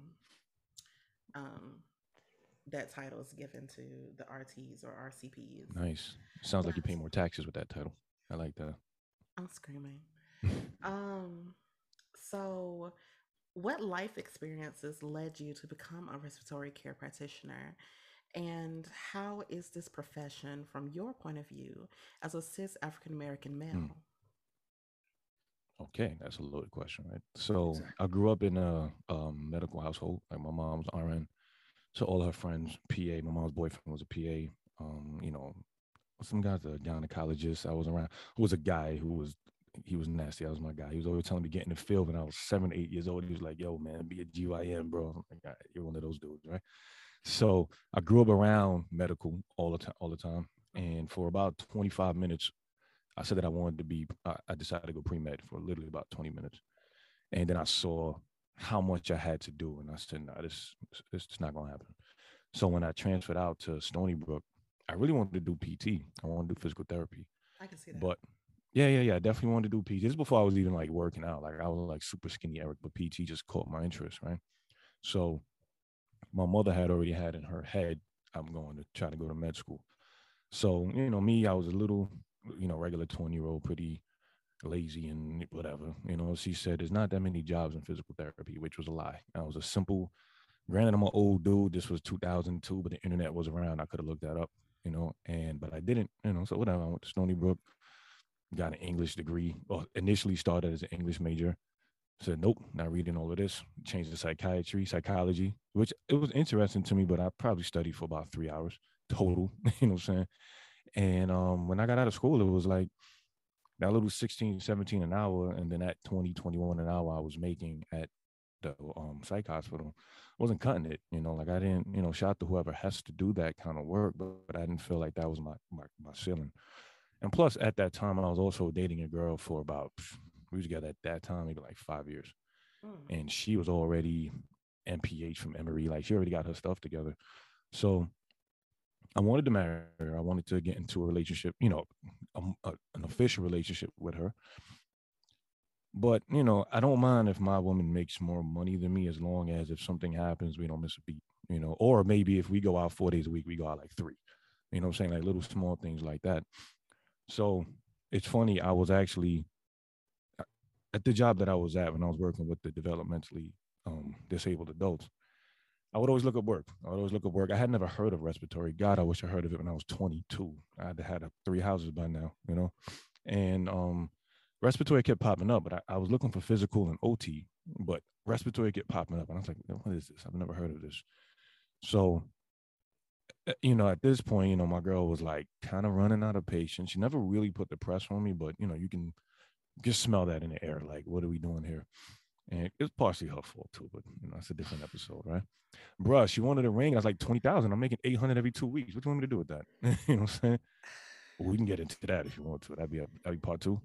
Um, that title is given to the RTs or RCPs. Nice. Sounds like you pay But more taxes with that title. I like that. I'm screaming. Um, so what life experiences led you to become a respiratory care practitioner? And how is this profession from your point of view as a cis African American male? Okay, that's a loaded question, right? So Exactly. I grew up in a medical household. Like my mom's RN, so all her friends PA. My mom's boyfriend was a PA. Some guys are gynecologists. I was around. Who was a guy who was he was nasty. That was my guy. He was always telling me to get in the field when I was 7, 8 years old. He was like, "Yo, man, be a GYN, bro." I'm like, "All right, you're one of those dudes, right?" So I grew up around medical all the time, and for about 25 minutes, I said that I wanted to be. I decided to go pre med for literally about 20 minutes, and then I saw how much I had to do, and I said, "No, this is not gonna happen." So when I transferred out to Stony Brook, I really wanted to do PT. I wanted to do physical therapy. I can see that. But yeah. I definitely wanted to do PT. This is before I was even like working out. Like I was like super skinny Eric, but PT just caught my interest, right? So my mother had already had in her head, I'm going to try to go to med school. So, me, I was a little, regular 20-year-old, pretty lazy and whatever. She said there's not that many jobs in physical therapy, which was a lie. I was a simple, granted, I'm an old dude. This was 2002, but the internet was around. I could have looked that up, but I didn't, so whatever. I went to Stony Brook, got an English degree, or initially started as an English major. Said, nope, not reading all of this. Changed to psychology, which it was interesting to me, but I probably studied for about 3 hours total, you know what I'm saying? And when I got out of school, it was like that little 16, 17 an hour, and then at 20, 21 an hour I was making at the psych hospital wasn't cutting it, like I didn't, shout out to whoever has to do that kind of work, but I didn't feel like that was my ceiling. And plus, at that time, I was also dating a girl for about, we was together at that time, maybe like 5 years. And she was already MPH from Emory. Like she already got her stuff together. So I wanted to marry her. I wanted to get into a relationship, an official relationship with her. But, I don't mind if my woman makes more money than me as long as if something happens, we don't miss a beat, or maybe if we go out 4 days a week, we go out like 3. You know what I'm saying? Like little small things like that. So it's funny. I was actually at the job that I was at when I was working with the developmentally disabled adults. I would always look at work. I had never heard of respiratory. God, I wish I heard of it when I was 22. I had 3 houses by now, and respiratory kept popping up. But I was looking for physical and OT, but respiratory kept popping up, and I was like, what is this? I've never heard of this. So at this point, my girl was like kind of running out of patience. She never really put the press on me, but you can just smell that in the air. Like, what are we doing here? And it's partially her fault too, but that's a different episode, right? Bruh, she wanted a ring. I was like 20,000. I'm making 800 every 2 weeks. What do you want me to do with that? You know what I'm saying? Well, we can get into that if you want to. That'd be part 2.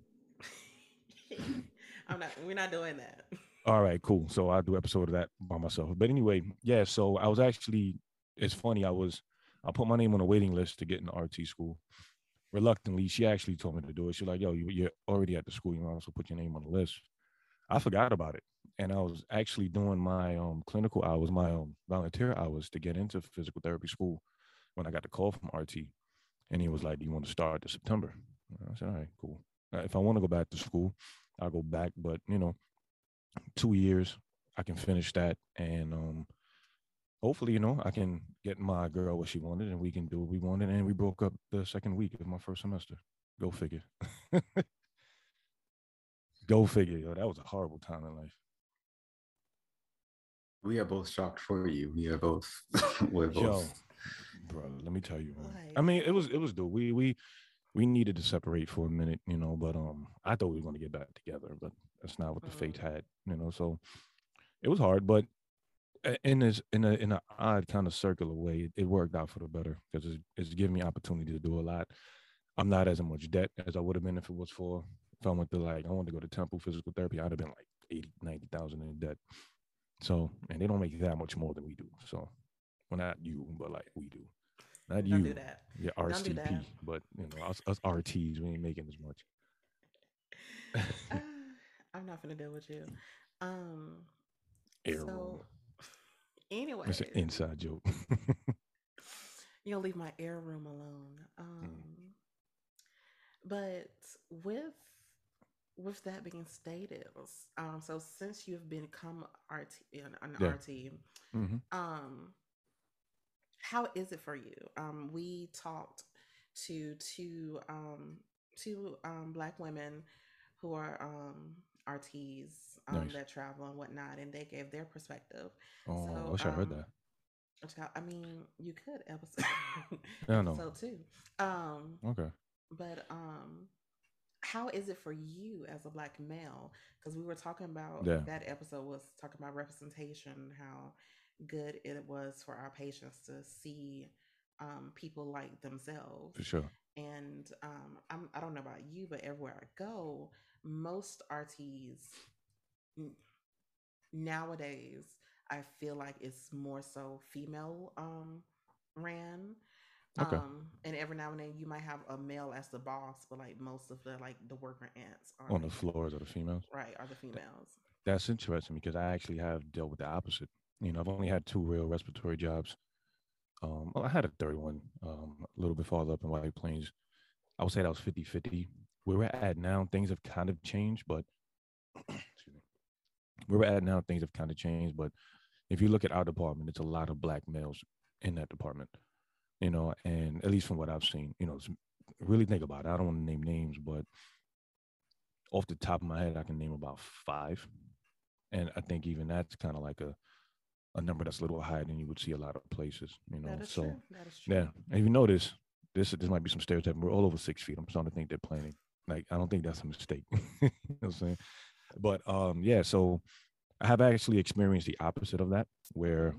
We're not doing that. All right, cool. So I'll do episode of that by myself. But anyway, yeah. So I was actually. It's funny. I put my name on a waiting list to get in the RT school. Reluctantly, she actually told me to do it. She's like, "Yo, you're already at the school. You might also put your name on the list." I forgot about it, and I was actually doing my clinical hours, my volunteer hours to get into physical therapy school when I got the call from RT, and he was like, "Do you want to start this September?" And I said, "All right, cool. If I want to go back to school, I'll go back, but 2 years I can finish that, and hopefully, I can get my girl what she wanted, and we can do what we wanted." And we broke up the second week of my first semester. Go figure. Go figure, yo. That was a horrible time in life. We are both shocked for you. We are both. We're both. Yo, bro, let me tell you, man. I mean, it was dude. We needed to separate for a minute, but I thought we were gonna get back together, but that's not what the fate had, So it was hard, but in an odd kind of circular way, it worked out for the better because it's given me opportunity to do a lot. I'm not as much debt as I would have been if I went to I wanted to go to Temple physical therapy, I'd have been like 80, 90,000 in debt. So, and they don't make that much more than we do. So, well, not you, but like we do. Not don't you. Do that. Yeah, RCP, but us RTs, we ain't making as much. I'm not gonna deal with you. Air So, room. anyway, It's an inside joke. You'll leave my air room alone. But with that being stated, so since you've become an Yeah. RT, Mm-hmm. How is it for you? We talked to two black women who are RTs Nice. that travel and whatnot, and they gave their perspective. Oh, I So wish I heard that. I mean, you could episode Yeah, no. episode 2. Okay. But how is it for you as a black male? Because we were talking about that episode was talking about representation, how good it was for our patients to see people like themselves. For sure. And I don't know about you, but everywhere I go, most RTs nowadays, I feel like it's more so female ran. Okay. And every now and then you might have a male as the boss, but like most of the like the worker ants are On the like floors of the females. right are the females. That's interesting because I actually have dealt with the opposite. I've only had two real respiratory jobs. Well, I had a third one a little bit farther up in White Plains. I would say that was 50-50. Where we're at now, things have kind of changed, but excuse me. Where we're at now, things have kind of changed. But if you look at our department, it's a lot of black males in that department, and at least from what I've seen, really think about it. I don't want to name names, but off the top of my head, I can name about five. And I think even that's kind of like a number that's a little higher than you would see a lot of places, That is So true. That is true. yeah, and if you notice, this might be some stereotyping. We're all over 6 feet. I'm starting to think they're planning. Like I don't think that's a mistake. You know what I'm saying? But yeah. So I have actually experienced the opposite of that, where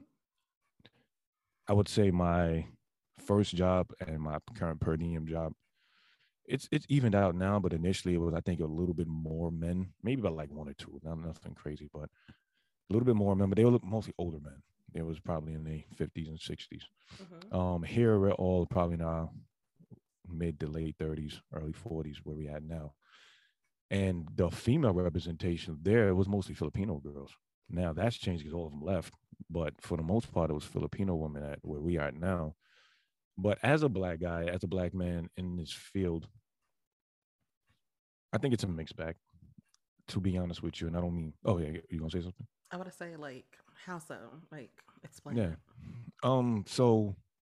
I would say my first job and my current per diem job, it's evened out now. But initially, it was I think a little bit more men, maybe about like one or two, not nothing crazy, but a little bit more men, but they were mostly older men. They was probably in the 50s and 60s. Here we're all probably in our mid to late 30s, early 40s, where we at now. And the female representation there was mostly Filipino girls. Now that's changed because all of them left, but for the most part, it was Filipino women at where we are now. But as a black guy, as a black man in this field, I think it's a mixed bag. To be honest with you, and I don't mean, oh yeah, you gonna say something? I want to say like how so? Like explain Yeah. it. So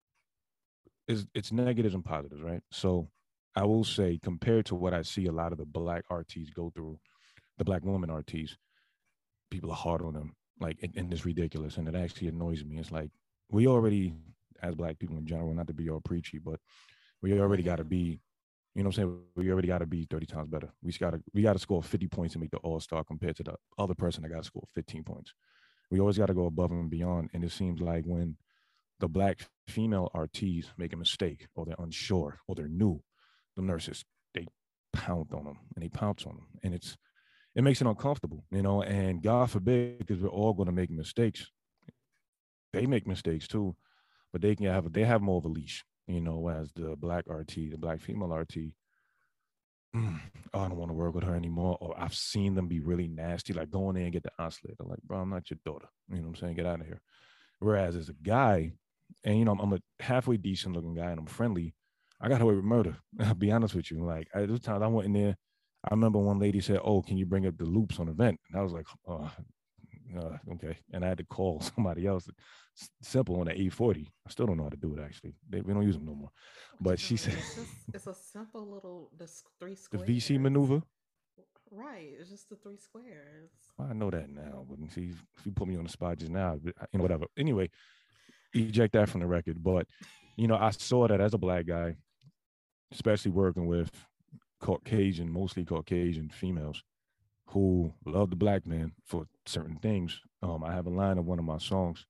it's negatives and positives, right? So I will say, compared to what I see a lot of the black RTs go through, the black woman RTs, people are hard on them, like, and it's ridiculous, and it actually annoys me. It's like we already, as black people in general, not to be all preachy, but we already got to be, you know what I'm saying? We already got to be 30 times better. We got to score 50 points to make the All-Star compared to the other person that got to score 15 points. We always got to go above and beyond. And it seems like when the black female RTs make a mistake or they're unsure or they're new, the nurses, they pound on them and they pounce on them. And it makes it uncomfortable, and God forbid, because we're all going to make mistakes. They make mistakes too, but they have more of a leash, as the black RT, the black female RT. Oh, I don't want to work with her anymore. Or I've seen them be really nasty, like going in and get the oscillator. Like, bro, I'm not your daughter. You know what I'm saying? Get out of here. Whereas as a guy, and I'm a halfway decent looking guy and I'm friendly, I got away with murder. I'll be honest with you. Like those times I went in there, I remember one lady said, "Oh, can you bring up the loops on the vent?" And I was like, "Oh, okay." And I had to call somebody else. Simple on the 840. I still don't know how to do it. Actually, we don't use them no more. But she said, it's a simple little three the squares. VC maneuver. Right, it's just the three squares. I know that now, but see, if you put me on the spot just now, whatever. Anyway, eject that from the record. But I saw that as a black guy, especially working with mostly Caucasian females who love the black man for certain things. I have a line of one of my songs.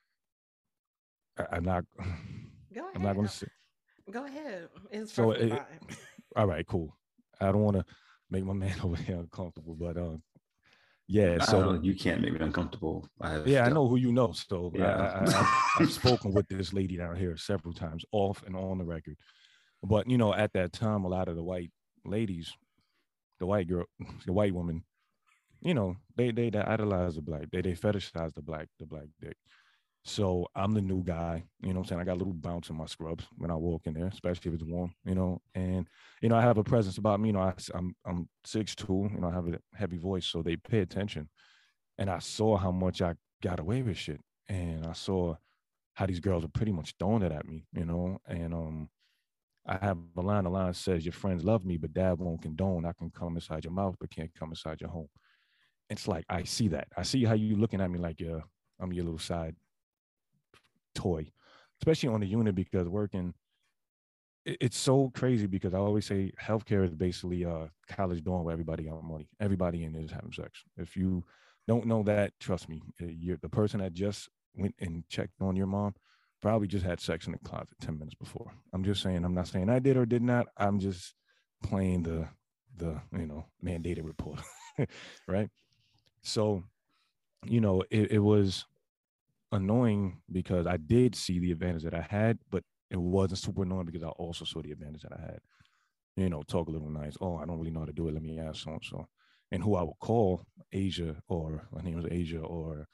I'm not. Go ahead. I'm not going to say. Go ahead. It's perfectly fine. All right, cool. I don't want to make my man over here uncomfortable, but yeah. So you can't make me uncomfortable. I know who you know. So yeah. I've spoken with this lady down here several times, off and on the record. But at that time, a lot of the white ladies, the white woman, they idolize the black. They fetishize the black dick. So I'm the new guy, what I'm saying? I got a little bounce in my scrubs when I walk in there, especially if it's warm, and, I have a presence about me, I'm 6'2", I have a heavy voice, so they pay attention. And I saw how much I got away with shit. And I saw how these girls are pretty throwing it at me, and I have a line. The line says, "Your friends love me, but dad won't condone. I can come inside your mouth, but can't come inside your home." It's like, I see that. I see how you looking at me like I'm your little side toy, especially on the unit, because working, it's so crazy because I always say healthcare is basically a college dorm where everybody got money. Everybody in there is having sex. If you don't know that, trust me, you're the person that just went and checked on your mom probably just had sex in the closet 10 minutes before. I'm just saying, I'm not saying I did or did not. I'm just playing the mandated report, right? So, it was annoying because I did see the advantage that I had, but it wasn't super annoying because I also saw the advantage that I had. You know, talk a little nice. Oh, I don't really know how to do it. Let me ask so and so. And who I would call Asia, or my name was Asia, or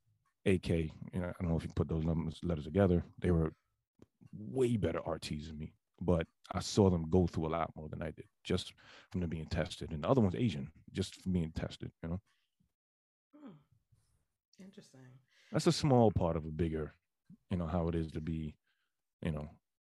AK. You know, I don't know if you put those letters together. They were way better RTs than me, but I saw them go through a lot more than I did just from them being tested. And the other one's Asian, just from being tested. You know, Hmm. Interesting. that's a small part of a bigger, you know, how it is to be, you know.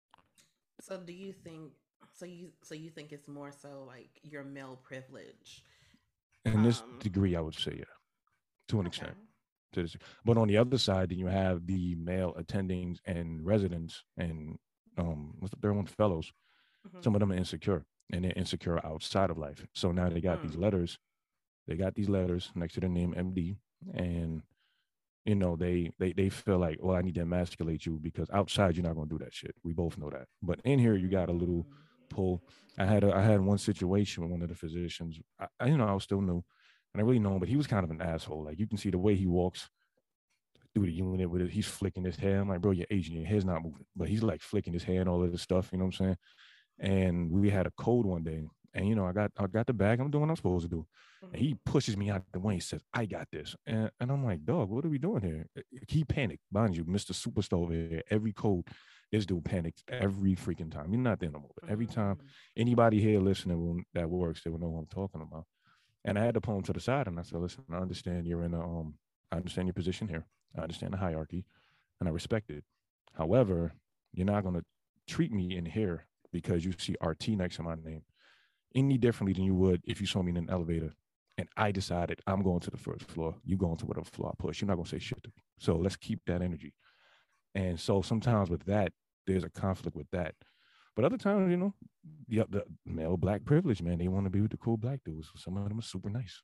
So do you think so you think it's more so like your male privilege? In this Um degree, I would say, yeah, to an okay. extent. To this. But on the other side, then you have the male attendings and residents and what's the third one? Fellows. Hmm. Some of them are insecure, and they're insecure outside of life. So now they got these Mm. letters. They got these letters next to the name MD, and you know they feel like, well, I need to emasculate you because outside you're not going to do that shit. We both know that. But in here, you got a little Mm. pull. I had one situation with one of the physicians. You know, I was still new, and I really know him, but he was kind of an asshole. Like you can see the way he walks through the unit with it. He's flicking his hair. I'm like, bro, you're Asian. Your hair's not moving. But he's like flicking his hair and all of this stuff. You know what I'm saying? And we had a code one day, and you know, I got the bag. I'm doing what I'm supposed to do. And he Mhm. pushes me out the way. He says, "I got this," and I'm like, "Dog, what are we doing here?" He panicked. Mind you, Mr. Superstar over here. Every code, this dude panics every freaking time. You're not there no more. But every time Mm. anybody here listening that works, they will know what I'm talking about. And I had to pull him to the side, and I said, "Listen, I understand you're in a I understand your position here. I understand the hierarchy, and I respect it. However, you're not going to treat me in here because you see RT next to my name any differently than you would if you saw me in an elevator and I decided I'm going to the first floor, you going to whatever floor I push. You're not going to say shit to me. So let's keep that energy. And so sometimes with that, there's a conflict with that. But other times, you know, the male black privilege, man, they want to be with the cool black dudes. Some of them are super nice.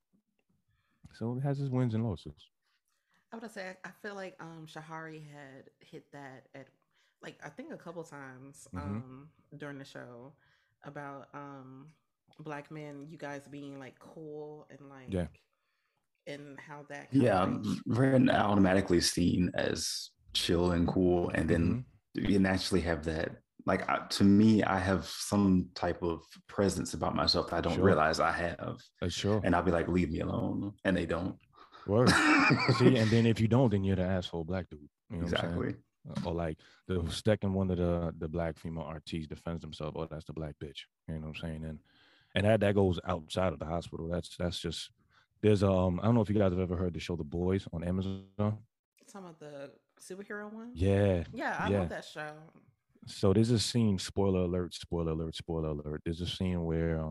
So it has its wins and losses. I would say I feel like Shahari had hit that at like I think a couple times Mm-hmm. during the show about black men, you guys being like cool and Yeah. like and how that kind of Yeah, like we're automatically seen as chill and cool, and Mm-hmm. then you naturally have that. Like to me, I have some type of presence about myself that I don't Sure. realize I have, Sure. and I'll be like, "Leave me alone," and they don't. Word. See, and then if you don't, then you're the asshole black dude. You know what I'm saying? Exactly. Or like the second one of the black female RTs defends themselves. Oh, that's the black bitch. You know what I'm saying? And that goes outside of the hospital. That's just there's I don't know if you guys have ever heard the show The Boys on Amazon. some of the superhero one. Yeah, Yeah, I love yeah. that show. So there's a scene. Spoiler alert! Spoiler alert! Spoiler alert! There's a scene where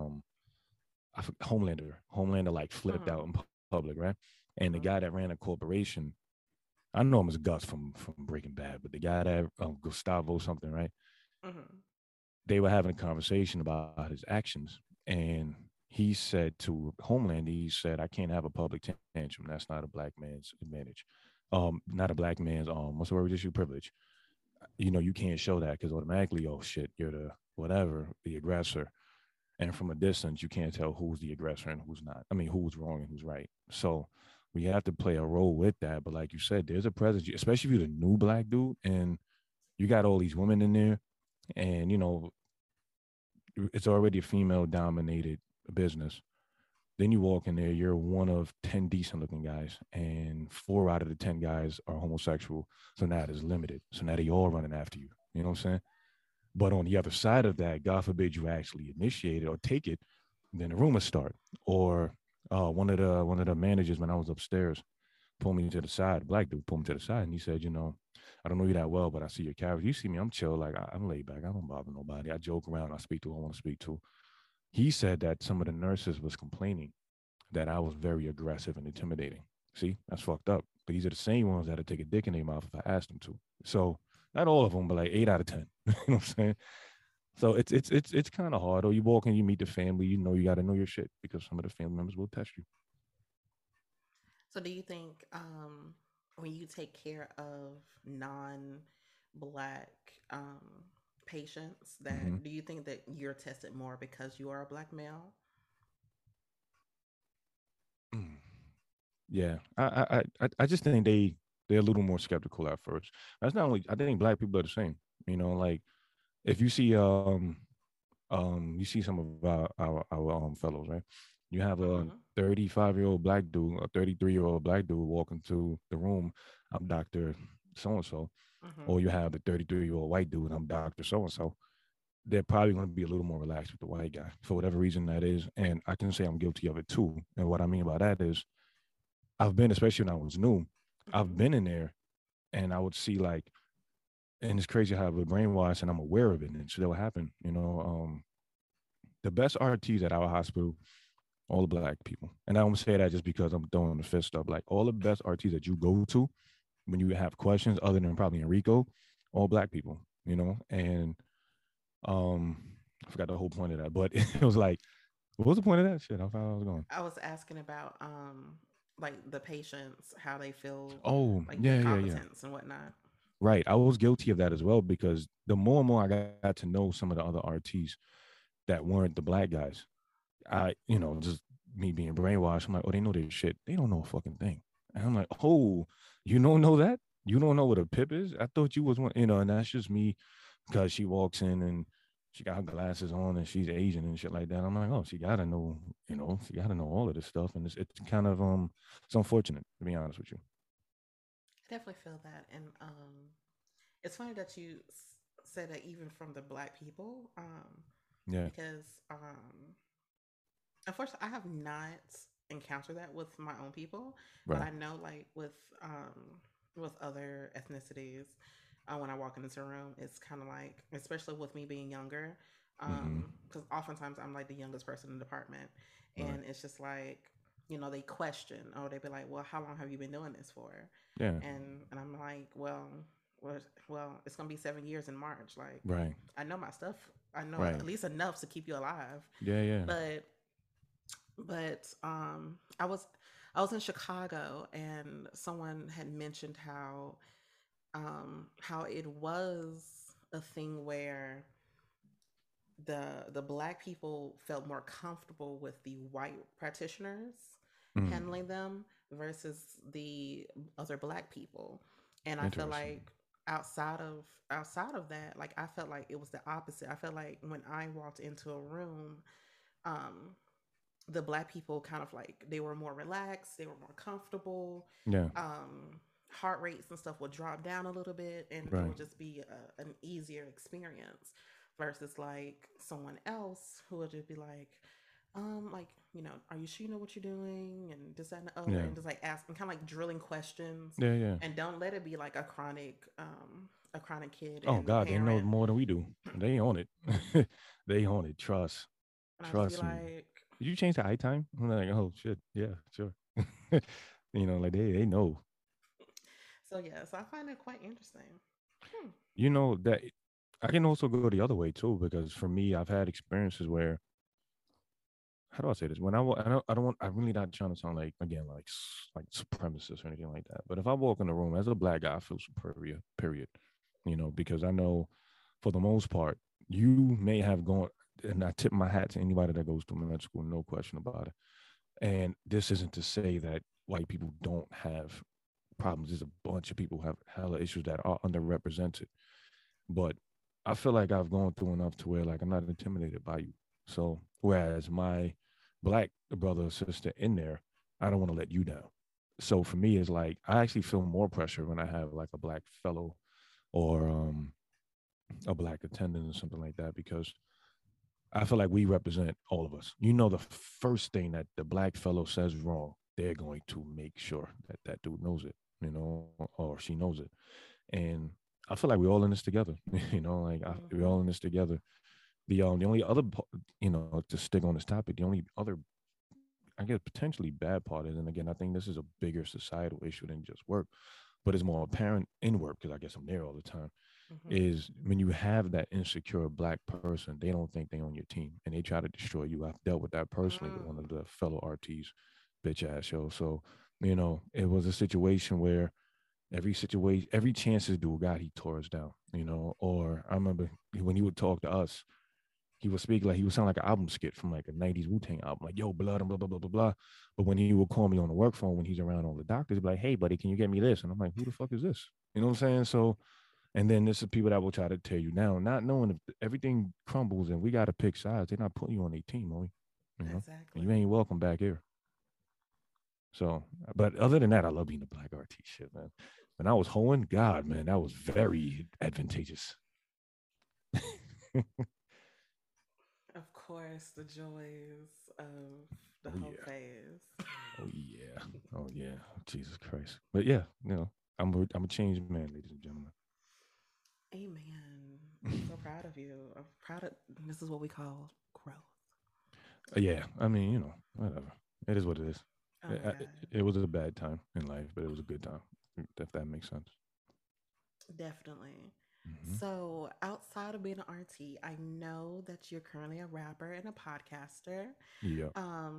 Homelander like flipped Mm-hmm. out in public, right? And the Mm-hmm. guy that ran a corporation, I know him as Gus from Breaking Bad, but the guy that Gustavo something, right? Mm-hmm. They were having a conversation about his actions, and he said to Homelander, he said, "I can't have a public tantrum. That's not a black man's advantage. Not a black man's what's the word? Just your privilege. You know, you can't show that because automatically, oh shit, you're the whatever, the aggressor." And from a distance, you can't tell who's the aggressor and who's not. I mean, who's wrong and who's right. So we have to play a role with that. But like you said, there's a presence, especially if you're the new black dude and you got all these women in there, and you know it's already a female dominated business. Then you walk in there, you're one of 10 decent looking guys, and 4 out of the 10 guys are homosexual. So now it is limited. So now they all running after you. You know what I'm saying? But on the other side of that, God forbid you actually initiate it or take it, then the rumors start. Or one of the managers when I was upstairs pulled me to the side, black dude pulled me to the side, and he said, you know, I don't know you that well, but I see your character. You see me, I'm chill, like I'm laid back. I don't bother nobody. I joke around. I speak to who I want to speak to. He said that some of the nurses was complaining that I was very aggressive and intimidating. See, that's fucked up. But these are the same ones that'll take a dick in their mouth if I asked them to. So not all of them, but like 8 out of 10. You know what I'm saying? So it's kind of hard. Or you walk in, you meet the family, you know you got to know your shit because some of the family members will test you. So do you think when you take care of non-black patients Mm-hmm. that do you think that you're tested more because you are a black male? Mm. Yeah, I just think they're a little more skeptical at first. That's not only, I think black people are the same. Like if you see some of our fellows, right? You have a Mm-hmm. 35-year-old black dude, a 33-year-old black dude walk into the room, I'm Dr. So and so, Mm-hmm. or you have the 33-year-old white dude, I'm Dr. So and so. They're probably going to be a little more relaxed with the white guy for whatever reason that is. And I can say I'm guilty of it too. And what I mean by that is I've been, especially when I was new, Mm-hmm. I've been in there and I would see like, and it's crazy how we're brainwashed and I'm aware of it and it still happen. The best RTs at our hospital, all the black people. And I don't say that just because I'm throwing the fist up. Like all the best RTs that you go to when you have questions, other than probably Enrico, all black people. And I forgot the whole point of that, but it was like, what was the point of that shit? I thought I was going. I was asking about like the patients, how they feel, Oh, like their yeah, yeah, yeah. competence and whatnot. Right. I was guilty of that as well because the more and more I got to know some of the other RTs that weren't the black guys, just me being brainwashed. I'm like, oh, they know their shit. They don't know a fucking thing. And I'm like, oh, you don't know that? You don't know what a pip is? I thought you was one, and that's just me because she walks in and she got her glasses on and she's Asian and shit like that. I'm like, oh, she gotta know all of this stuff. And it's kind of it's unfortunate to be honest with you. I definitely feel that, and it's funny that you said that even from the black people, Yeah. because unfortunately, I have not encountered that with my own people, but Right. I know like with other ethnicities, when I walk into a room, it's kind of like, especially with me being younger, Mm-hmm. because oftentimes I'm like the youngest person in the department, Right. and it's just like, they question, or they be like, well, how long have you been doing this for? Yeah. And I'm like, well, it's gonna be 7 years in March. Like, Right. I know my stuff. I know Right. at least enough to keep you alive. Yeah. Yeah. But I was in Chicago, and someone had mentioned how it was a thing where the black people felt more comfortable with the white practitioners Mm. handling them versus the other black people. And I feel Interesting. like outside of that, like I felt like it was the opposite. I felt like when I walked into a room, um the black people kind of like, they were more relaxed, they were more comfortable. Yeah. Heart rates and stuff would drop down a little bit, and it Right. would just be an easier experience versus like someone else who would just be like, are you sure you know what you're doing, and this, that, and the other, Yeah. and just like asking, kind of like drilling questions, Yeah. Yeah. and don't let it be like a chronic kid Oh and God, they know parent. more than we do. They own it. They own it. And I just be Trust me. like, Did you change the eye time? I'm like, oh shit, yeah, sure. Like they know. so yeah, so I find it quite interesting. Hmm. That I can also go the other way too because for me, I've had experiences where how do I say this? When I don't want, I'm really not trying to sound like again like supremacist or anything like that. But if I walk in the room as a black guy, I feel superior. Period. Because I know for the most part, you may have gone, and I tip my hat to anybody that goes to med school, no question about it. And this isn't to say that white people don't have problems. There's a bunch of people who have hella issues that are underrepresented. But I feel like I've gone through enough to where like I'm not intimidated by you. So whereas my black brother or sister in there, I don't want to let you down. So for me, it's like I actually feel more pressure when I have like a black fellow or a black attendant or something like that because I feel like we represent all of us. The first thing that the black fellow says wrong, they're going to make sure that that dude knows it, or she knows it. And I feel like we're all in this together, we're Mm-hmm. all in this together. The only other, to stick on this topic, the only other, I guess, potentially bad part is, and again, I think this is a bigger societal issue than just work, but it's more apparent in work because I guess I'm there all the time Mm-hmm. is when you have that insecure black person, they don't think they own your team and they try to destroy you. I've dealt with that personally with one Mm. of the fellow RTs, bitch ass yo. So, it was a situation where every chance this dude got, he tore us down, or I remember when he would talk to us, he would speak like he would sound like an album skit from like a 90s Wu-Tang album, like yo, blood and blah blah blah blah blah. But when he would call me on the work phone when he's around all the doctors, he'd be like, hey buddy, can you get me this? And I'm like, who the fuck is this? You know what I'm saying? So, and then this is people that will try to tear you down, not knowing if everything crumbles and we got to pick sides. They're not putting you on a team, Moe. You know, Exactly. and you ain't welcome back here. So, but other than that, I love being a black RT shit, man. When I was hoeing, God, man, that was very advantageous. Of course, the joys of the Oh, whole yeah. phase. Oh yeah. Oh yeah. Jesus Christ. But yeah, you know, I'm a changed man, ladies and gentlemen. Amen. I'm so proud of you. I'm proud of this is what we call growth. Yeah. I mean, you know, whatever. It is what it is. Oh my God. It was a bad time in life, but it was a good time, if that makes sense. Definitely. Mm-hmm. So, outside of being an RT, I know that you're currently a rapper and a podcaster. Yeah.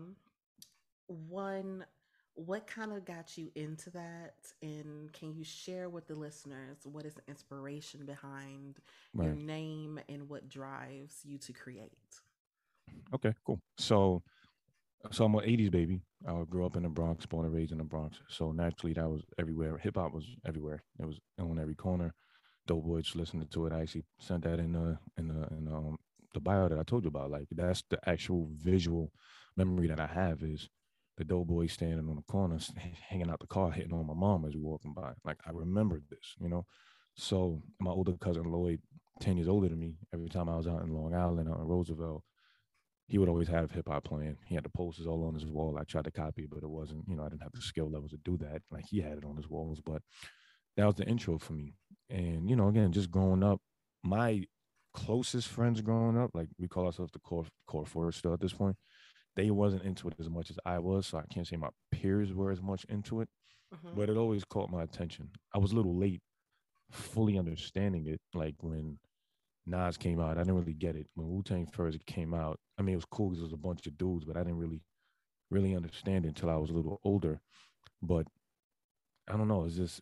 One, what kind of got you into that? And can you share with the listeners what is the inspiration behind your Right. name and what drives you to create? Okay, cool. So I'm an 80s baby. I grew up in the Bronx, born and raised in the Bronx. So naturally that was everywhere. Hip hop was everywhere. It was on every corner. Dope boy just listening to it. I actually sent that in the bio that I told you about. Like that's the actual visual memory that I have is the dope boy standing on the corner, hanging out the car, hitting on my mom as we walking by. Like I remembered this, you know. So my older cousin Lloyd, 10 years older than me, every time I was out in Long Island, out in Roosevelt, he would always have hip hop playing. He had the posters all on his wall. I tried to copy it, but it wasn't, you know, I didn't have the skill levels to do that. Like he had it on his walls, but that was the intro for me. And, you know, again, just growing up, my closest friends growing up, like we call ourselves the core four still at this point, they wasn't into it as much as I was. So I can't say my peers were as much into it, Mm-hmm. but it always caught my attention. I was a little late fully understanding it. Like when Nas came out, I didn't really get it. When Wu-Tang first came out, I mean, it was cool because it was a bunch of dudes, but I didn't really understand it until I was a little older. But I don't know, it's just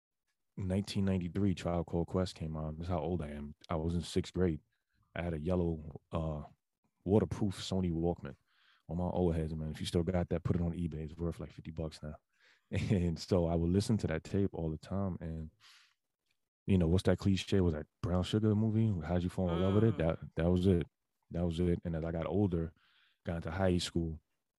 1993 Tribe Called Quest came out. That's how old I am. I was in 6th grade. I had a yellow waterproof Sony Walkman. On my old heads, man. If you still got that, put it on eBay. It's worth like $50 now. And so I would listen to that tape all the time. And you know, what's that cliche? Was that Brown Sugar movie? How'd you fall in love with it? That was it. That was it. And as I got older, got into high school,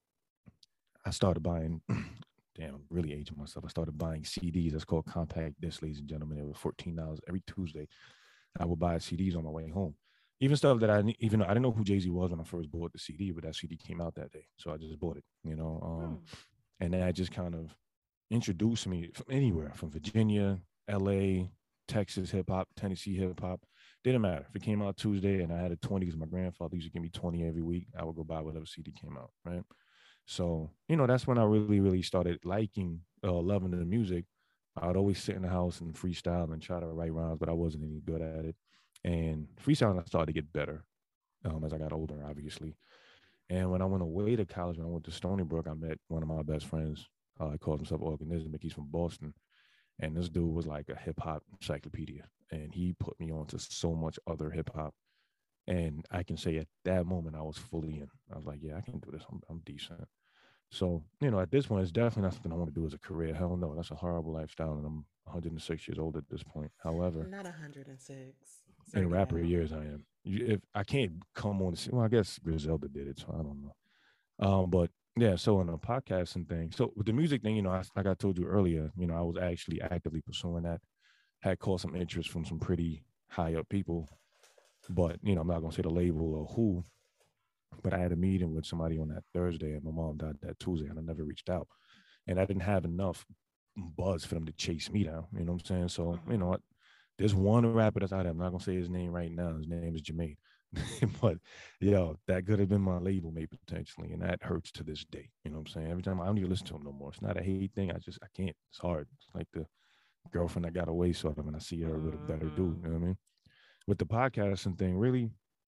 I started buying, damn, I'm really aging myself. I started buying CDs. That's called compact disc, ladies and gentlemen. It was $14 every Tuesday. I would buy CDs on my way home. Even stuff that even though I didn't know who Jay-Z was when I first bought the CD, but that CD came out that day. So I just bought it, you know. And that just kind of introduced me from anywhere, from Virginia, LA, Texas hip hop, Tennessee hip hop. Didn't matter. If it came out Tuesday and I had a 20 because my grandfather used to give me 20 every week, I would go buy whatever CD came out, right? So, you know, that's when I really started liking, loving the music. I would always sit in the house and freestyle and try to write rhymes, but I wasn't any good at it. And freestyling, I started to get better as I got older, obviously. And when I went away to college, when I went to Stony Brook, I met one of my best friends. He calls himself Organismic. He's from Boston. And this dude was like a hip hop encyclopedia. And he put me on to so much other hip hop. And I can say at that moment, I was fully in. I was like, yeah, I can do this. I'm decent. So, you know, at this point, it's definitely not something I want to do as a career. Hell no, that's a horrible lifestyle. And I'm 106 years old at this point. However, Not 106. in rapper years, I am. If I can't come on, well, I guess Griselda did it, so I don't know. But yeah, so in a podcasting thing, so with the music thing, you know, like I told you earlier, you know, I was actually actively pursuing that. Had caught some interest from some pretty high up people, but you know, I'm not gonna say the label or who. But I had a meeting with somebody on that Thursday, and my mom died that Tuesday, and I never reached out, and I didn't have enough buzz for them to chase me down. You know what I'm saying? So you know what? There's one rapper that's out there. I'm not gonna say his name right now. His name is Jermaine. But yo, that could have been my label mate potentially, and that hurts to this day. You know what I'm saying? Every time I don't even listen to him no more. It's not a hate thing. I can't. It's hard. It's like the girlfriend that got away sort of, and I see her with a better dude. You know what I mean? With the podcasting thing, really,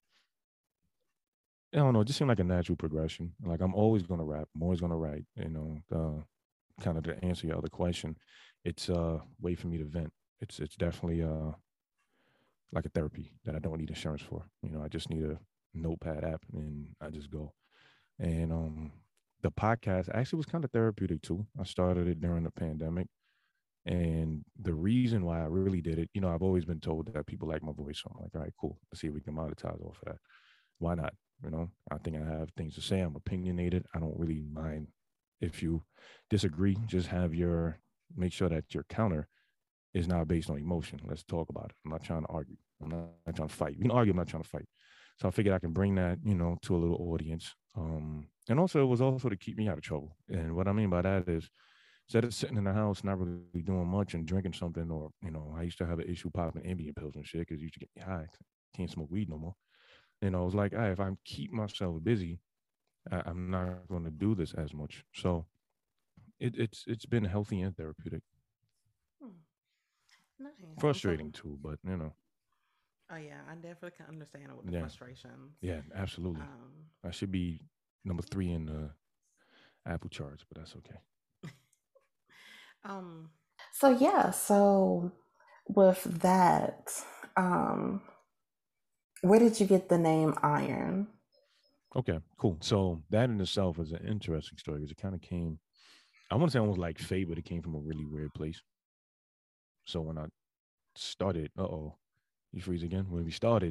I don't know. It just seemed like a natural progression. Like I'm always gonna rap. I'm always gonna write. You know, kind of to answer your other question, it's a way for me to vent. It's definitely like a therapy that I don't need insurance for. You know, I just need to notepad app, and I just go. And the podcast actually was kind of therapeutic too. I started it during the pandemic. And the reason why I really did it, I've always been told that people like my voice. So I'm like, all right, cool. Let's see if we can monetize off of that. Why not? I think I have things to say. I'm opinionated. I don't really mind if you disagree. Just make sure that your counter is not based on emotion. Let's talk about it. I'm not trying to argue. I'm not trying to fight. We can argue. I'm not trying to fight. So I figured I can bring that, to a little audience. And also it was also to keep me out of trouble. And what I mean by that is, instead of sitting in the house not really doing much and drinking something, or I used to have an issue popping Ambien pills and shit because it used to get me high. Can't smoke weed no more. I was like, if I keep myself busy, I'm not going to do this as much. So it's been healthy and therapeutic. Nice. Frustrating too, but Oh yeah, I definitely can understand it with the frustrations. Yeah, absolutely. I should be number 3 in the Apple charts, but that's okay. So with that, where did you get the name Iron? Okay, cool. So that in itself is an interesting story because it kind of came, I want to say almost like fate, but it came from a really weird place. So when I started, you freeze again. When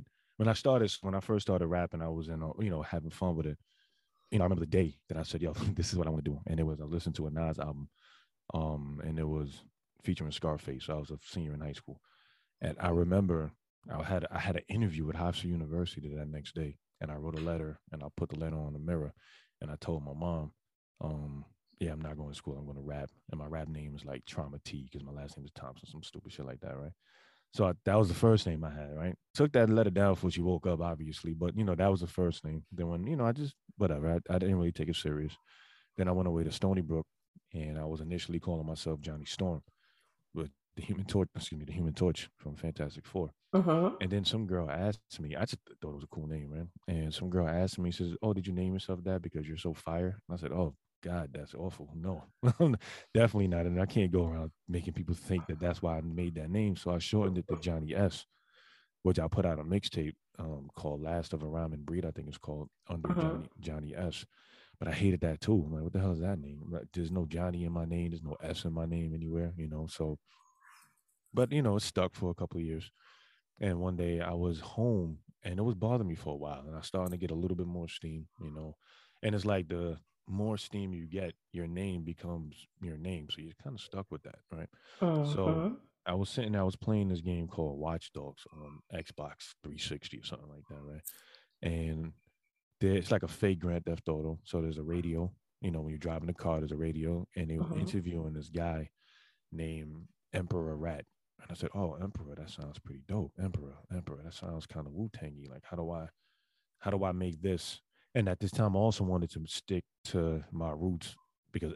I first started rapping, I was in, having fun with it. I remember the day that I said, yo, this is what I want to do. And I listened to a Nas album, and it was featuring Scarface. So I was a senior in high school. And I remember I had an interview at Hofstra University that next day. And I wrote a letter and I put the letter on the mirror. And I told my mom, yeah, I'm not going to school. I'm going to rap. And my rap name is like Trauma T because my last name is Thompson, some stupid shit like that, right? So that was the first name I had, right? Took that letter down before she woke up, obviously. But, that was the first name. Then when, I just, whatever, I didn't really take it serious. Then I went away to Stony Brook and I was initially calling myself Johnny Storm. But the Human Torch from Fantastic Four. And then some girl asked me, I just thought it was a cool name, man. And some girl asked me, says, oh, did you name yourself that because you're so fire? And I said, oh, God, that's awful. No, definitely not. And I can't go around making people think that that's why I made that name. So I shortened it to Johnny S, which I put out a mixtape called Last of a Rhyme and Breed, I think it's called, under Johnny S. But I hated that too. I'm like, what the hell is that name? There's no Johnny in my name. There's no S in my name anywhere, So, but, it stuck for a couple of years. And one day I was home and it was bothering me for a while. And I started to get a little bit more steam, And it's like the more steam you get, your name becomes your name. So you're kind of stuck with that, right? So I was playing this game called Watch Dogs on Xbox 360 or something like that, right? And it's like a fake Grand Theft Auto. So there's a radio, when you're driving the car, there's a radio. And they were interviewing this guy named Emperor Rat. And I said, oh, Emperor, that sounds pretty dope. Emperor, that sounds kind of Wu-Tangy. Like, how do I make this? And at this time, I also wanted to stick to my roots because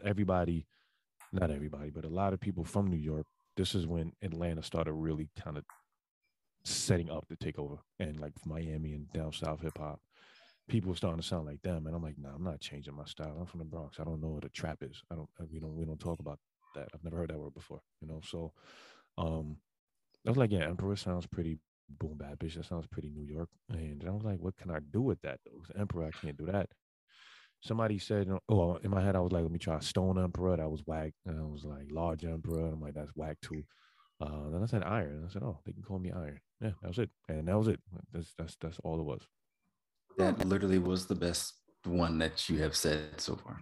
not everybody, but a lot of people from New York, this is when Atlanta started really kind of setting up to take over. And like Miami and down south hip hop, people were starting to sound like them. And I'm like, nah, I'm not changing my style. I'm from the Bronx. I don't know what a trap is. We don't talk about that. I've never heard that word before, So I was like, yeah, Emperor sounds pretty boom bap bitch. That sounds pretty New York. And I was like, what can I do with that though? Emperor, I can't do that. Somebody said, oh, in my head, I was like, let me try Stone Emperor. That was whack. And I was like, Large Emperor. I'm like, that's whack too. Then I said Iron. I said, oh, they can call me Iron. Yeah, that was it. And that was it. That's all it was. That literally was the best one that you have said so far.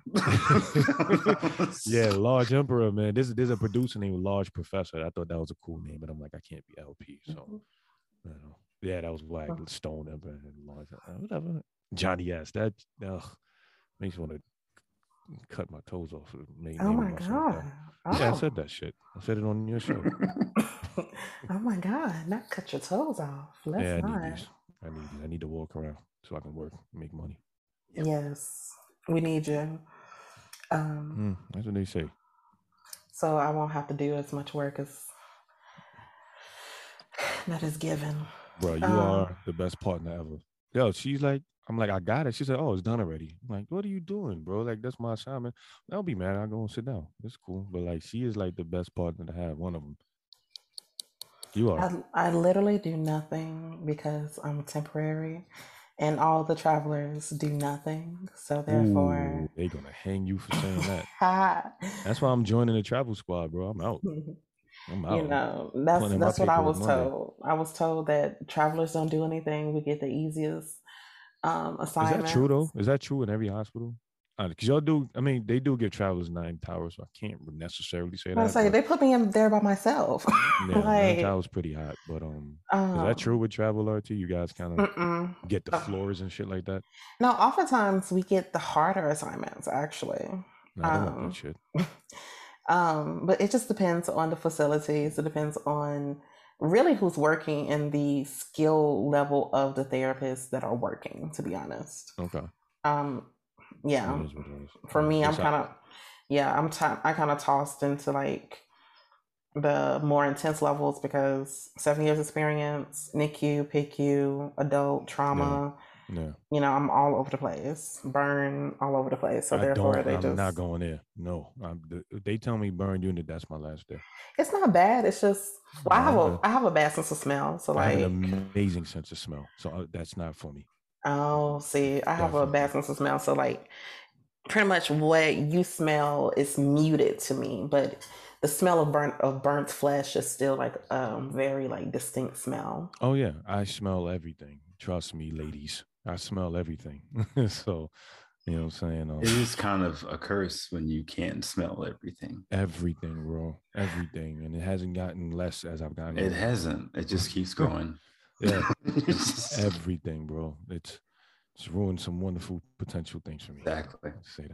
Yeah, Large Emperor, man. There's a producer named Large Professor. I thought that was a cool name, but I'm like, I can't be LP. So, yeah, that was whack. Stone Emperor and Large, whatever. Johnny S. That makes me want to cut my toes off. Oh my God. Yeah, I said that shit. I said it on your show. Oh my God. Not cut your toes off. Let's not. I need to walk around so I can work, make money. Yep. Yes. We need you. That's what they say. So I won't have to do as much work as that is given. Bro, you are the best partner ever. Yo, she's like, I'm like, I got it. She said, oh, it's done already. I'm like, what are you doing, bro? Like, that's my assignment. Don't be mad. I'll go and sit down. It's cool. But like, she is like the best partner to have, one of them. You are. I literally do nothing because I'm temporary. and all the travelers do nothing. So Ooh, therefore, they gonna hang you for saying that. ha, That's why I'm joining the travel squad, bro. I'm out. I'm you out. know, Putting in my that's what I paperwork was Monday. told. I was told that travelers don't do anything. We get the easiest Is that true though? assignments. Is that true in every hospital? Because y'all do. I mean, they do give travelers 9 towers, so I can't necessarily say I was that. like, But they put me in there by myself. yeah, nine Like, towers pretty hot. But is that true um, with travel RT? You guys kind of mm-mm. get the Oh. floors and shit like that. No, oftentimes we get the harder assignments actually. No, I don't want that Um, shit. but it just depends on the facilities. It depends on really who's working and the skill level of the therapists that are working, to be honest. Okay, Um, it yeah, is what it is. for me, I'm Guess I. kind of, yeah, I kind of tossed into like the more intense levels because 7 years experience, NICU, PICU, adult Yeah, trauma, yeah. you know, I'm all over the place, burn all over the place. So I therefore, don't. they I'm not just, going there. No, they tell me burn unit. That's my last day. it's not bad. It's just, well, No, I'm good. I have a bad sense of smell. So I have an like, amazing sense of smell, so that's not for me. oh, see, I have a bad Definitely. sense of smell. So like, pretty much what you smell is muted to me, but the smell of burnt flesh is still like very like distinct smell. Oh yeah, I smell everything. Trust me, ladies. I smell everything. So, you know what I'm saying? It is kind of a curse when you can't smell everything. Everything, bro. Everything. And it hasn't gotten less as I've gotten It older. hasn't. It just keeps going. Yeah. Everything, bro. It's ruined some wonderful potential things for me. Exactly. I'd say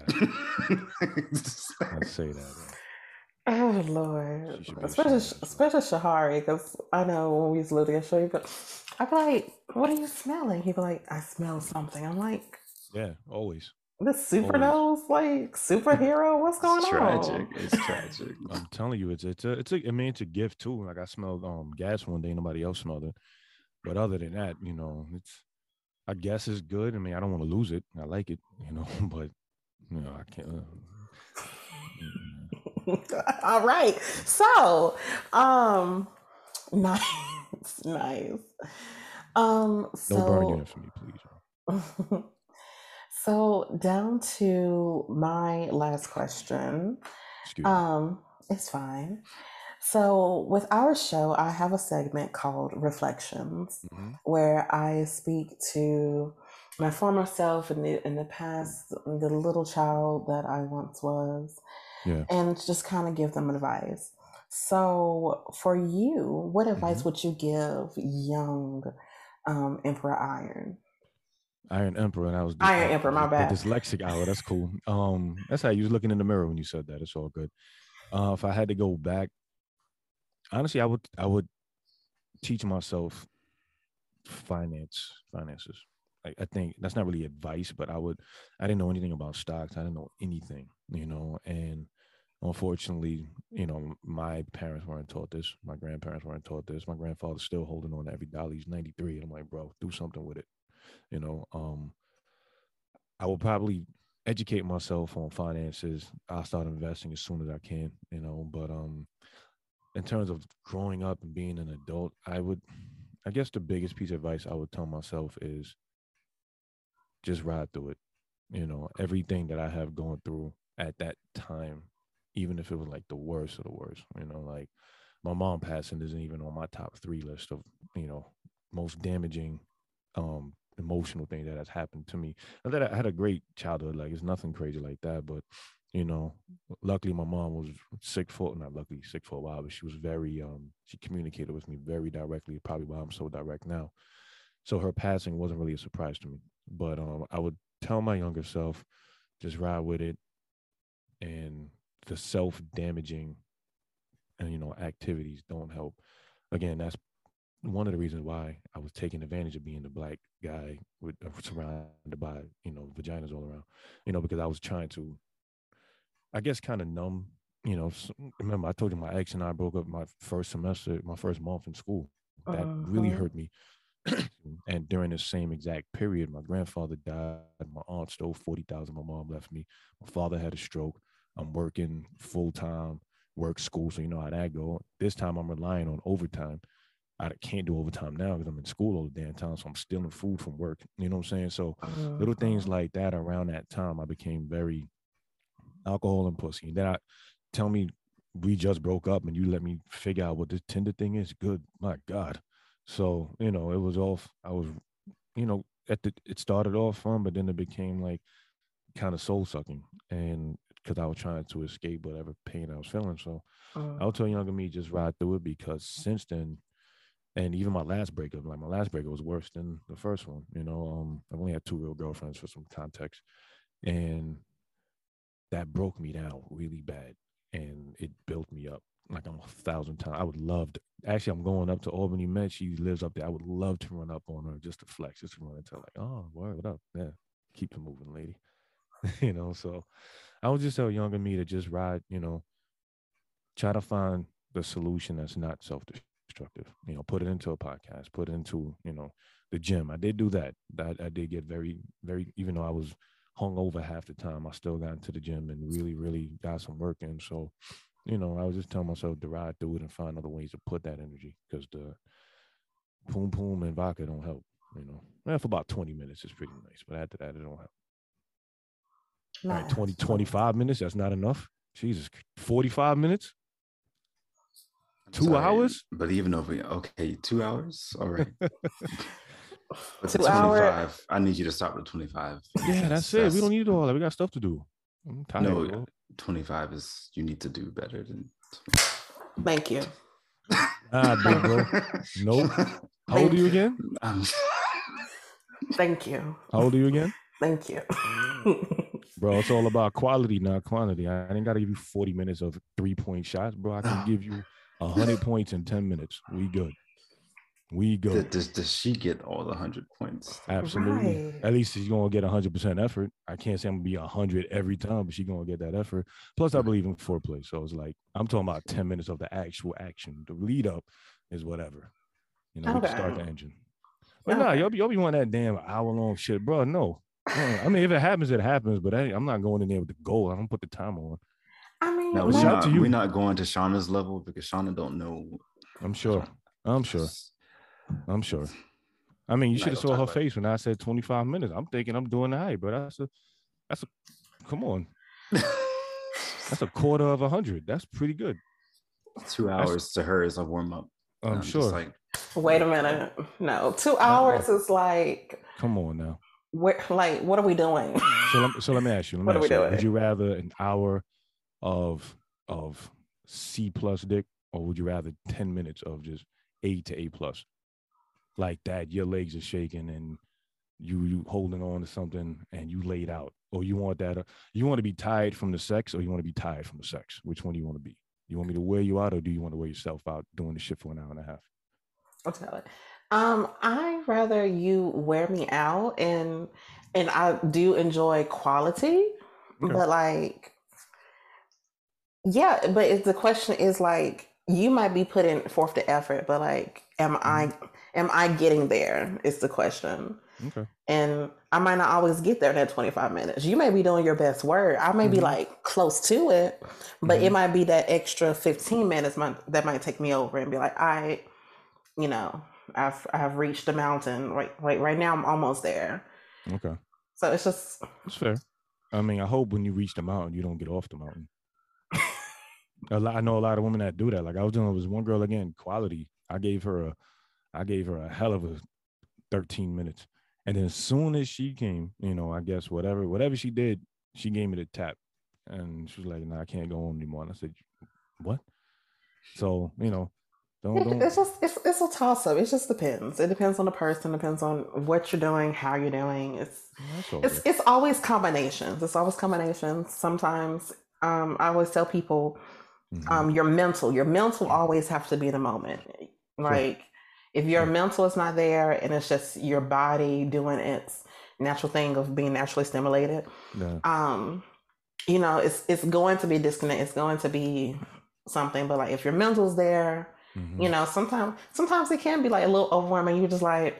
that. I'd say that. Oh Lord, She should be ashamed of especially Shahari, because I know when we used to live together, but I'd be like, "What are you smelling?" He'd be like, "I smell something." I'm like, Yeah, always. "This super Always. nose like superhero? What's going It's tragic. on?" It's tragic. I'm telling you, it's I mean, it's a gift too. Like I smelled gas one day, nobody else smelled it. But other than that, you know, I guess it's good. I mean, I don't want to lose it. I like it, you know, but you know, I can't. All right, so nice, nice. No burn unit So for me, please. so down to my last question. Excuse me. It's fine. So with our show, I have a segment called Reflections, Mhm. where I speak to my former self in the past, the little child that I once was, Yeah. and just kind of give them advice. So for you, what advice would you give young Emperor Iron? Iron Emperor, and I was Iron Emperor, my the bad. dyslexic hour. That's cool. That's how you was looking in the mirror when you said that. It's all good. If I had to go back, honestly, I would teach myself finances. I think that's not really advice, but I didn't know anything about stocks. I didn't know anything, you know, and unfortunately, you know, my parents weren't taught this. My grandparents weren't taught this. My grandfather's still holding on to every dollar. He's 93. And I'm like, bro, do something with it. You know, I will probably educate myself on finances. I'll start investing as soon as I can, you know, but in terms of growing up and being an adult, I guess the biggest piece of advice I would tell myself is just ride through it. You know, everything that I have gone through at that time, even if it was like the worst of the worst, you know, like my mom passing isn't even on my top 3 list of, you know, most damaging emotional thing that has happened to me. And that I had a great childhood, like it's nothing crazy like that, but you know, luckily my mom was sick for not luckily sick for a while, but she was very she communicated with me very directly, probably why I'm so direct now. So her passing wasn't really a surprise to me. But I would tell my younger self, just ride with it, and the self-damaging and you know activities don't help. Again, that's one of the reasons why I was taking advantage of being the black guy with surrounded by you know vaginas all around, you know, because I was trying to, I guess, kind of numb. You know, remember I told you my ex and I broke up my first semester, my first month in school. That really Mhm. hurt me. And during the same exact period, my grandfather died. My aunt stole 40,000. My mom left me. My father had a stroke. I'm working full time, work school, so you know how that go. This time I'm relying on overtime. I can't do overtime now because I'm in school all the damn time. So I'm stealing food from work. You know what I'm saying? So little things like that around that time, I became very alcohol and pussy. And then tell me we just broke up and you let me figure out what this Tinder thing is. Good. My God. So, it was off. I was, it started off fun, but then it became like kind of soul sucking. And because I was trying to escape whatever pain I was feeling. So I'll tell younger me, just ride through it, because since then, and even my last breakup was worse than the first one. I've only had 2 real girlfriends for some context. And that broke me down really bad. And it built me up like I'm 1,000 times. I would love to. Actually, I'm going up to Albany Met. She lives up there. I would love to run up on her just to flex, just to run into her like, oh, word, what up? Yeah, keep it moving, lady. So I would just tell younger me to just ride, try to find the solution that's not self-destructive. Put it into a podcast, put it into, the gym. I did do that. I did get very, very, even though I was hung over half the time, I still got into the gym and really, really got some work in. So, I was just telling myself to ride through it and find other ways to put that energy, because the poom poom and vodka don't help, for about 20 minutes, it's pretty nice. But after that, it don't help. All right, 25 minutes, that's not enough. Jesus, 45 minutes? 2 hours? But even over, 2 hours? All right. But 2 25, I need you to stop at 25. Yeah, that's it. We don't need all that. We got stuff to do. I'm tired. No, 25 is, you need to do better than 20. Thank you. Big bro. Nope. How old are you again? Thank you. How old are you again? Thank you. Bro, it's all about quality, not quantity. I ain't got to give you 40 minutes of 3-point shots, bro. I can give you 100 points in 10 minutes. We good. Does she get all the 100 points? Absolutely. Right. At least she's going to get 100% effort. I can't say I'm going to be 100 every time, but she's going to get that effort. Plus, I believe in foreplay. So it's like, I'm talking about 10 minutes of the actual action. The lead up is whatever. We can start the engine. But nah, y'all be wanting that damn hour-long shit, bro. No. I mean, if it happens, it happens. But I'm not going in there with the goal. I don't put the time on. I mean, now, we're not going to Shauna's level, because Shauna don't know. I'm sure. I mean, you should have saw her face when I said 25 minutes. I'm thinking I'm doing all right, but that's a come on. That's a quarter of 100. That's pretty good. 2 hours to her is a warm-up. I'm sure. Wait a minute. No, 2 hours is like. Come on now. What are we doing? So let me ask you. What are we doing? Would you rather an hour of C+ dick, or would you rather 10 minutes of just A to A+? Like that, your legs are shaking and you holding on to something and you laid out, or you want that? You want to be tired from the sex, or you want to be tired from the sex? Which one do you want to be? You want me to wear you out, or do you want to wear yourself out doing the shit for an hour and a half? I'll tell it. I'd rather you wear me out, and I do enjoy quality, but like, yeah, but if the question is like, you might be putting forth the effort, but like, am I getting there is the question. Okay. And I might not always get there in that 25 minutes. You may be doing your best work. I may be like close to it, but it might be that extra 15 minutes that might take me over and be like, I've reached the mountain. Right now I'm almost there. Okay. So it's fair. I mean, I hope when you reach the mountain, you don't get off the mountain. I know a lot of women that do that. Like I was dealing with one girl, again, quality. I gave her a hell of a 13 minutes. And then as soon as she came, I guess whatever she did, she gave me the tap. And she was like, "No, I can't go on anymore." And I said, "What?" So, don't. It's a toss up. It just depends. It depends on the person. Depends on what you're doing, how you're doing. It's always combinations. It's always combinations. Sometimes I always tell people, your mental always have to be the moment. Like if your mental is not there and it's just your body doing its natural thing of being naturally stimulated, it's going to be disconnect. It's going to be something. But like if your mental's there, sometimes it can be like a little overwhelming. You're just like,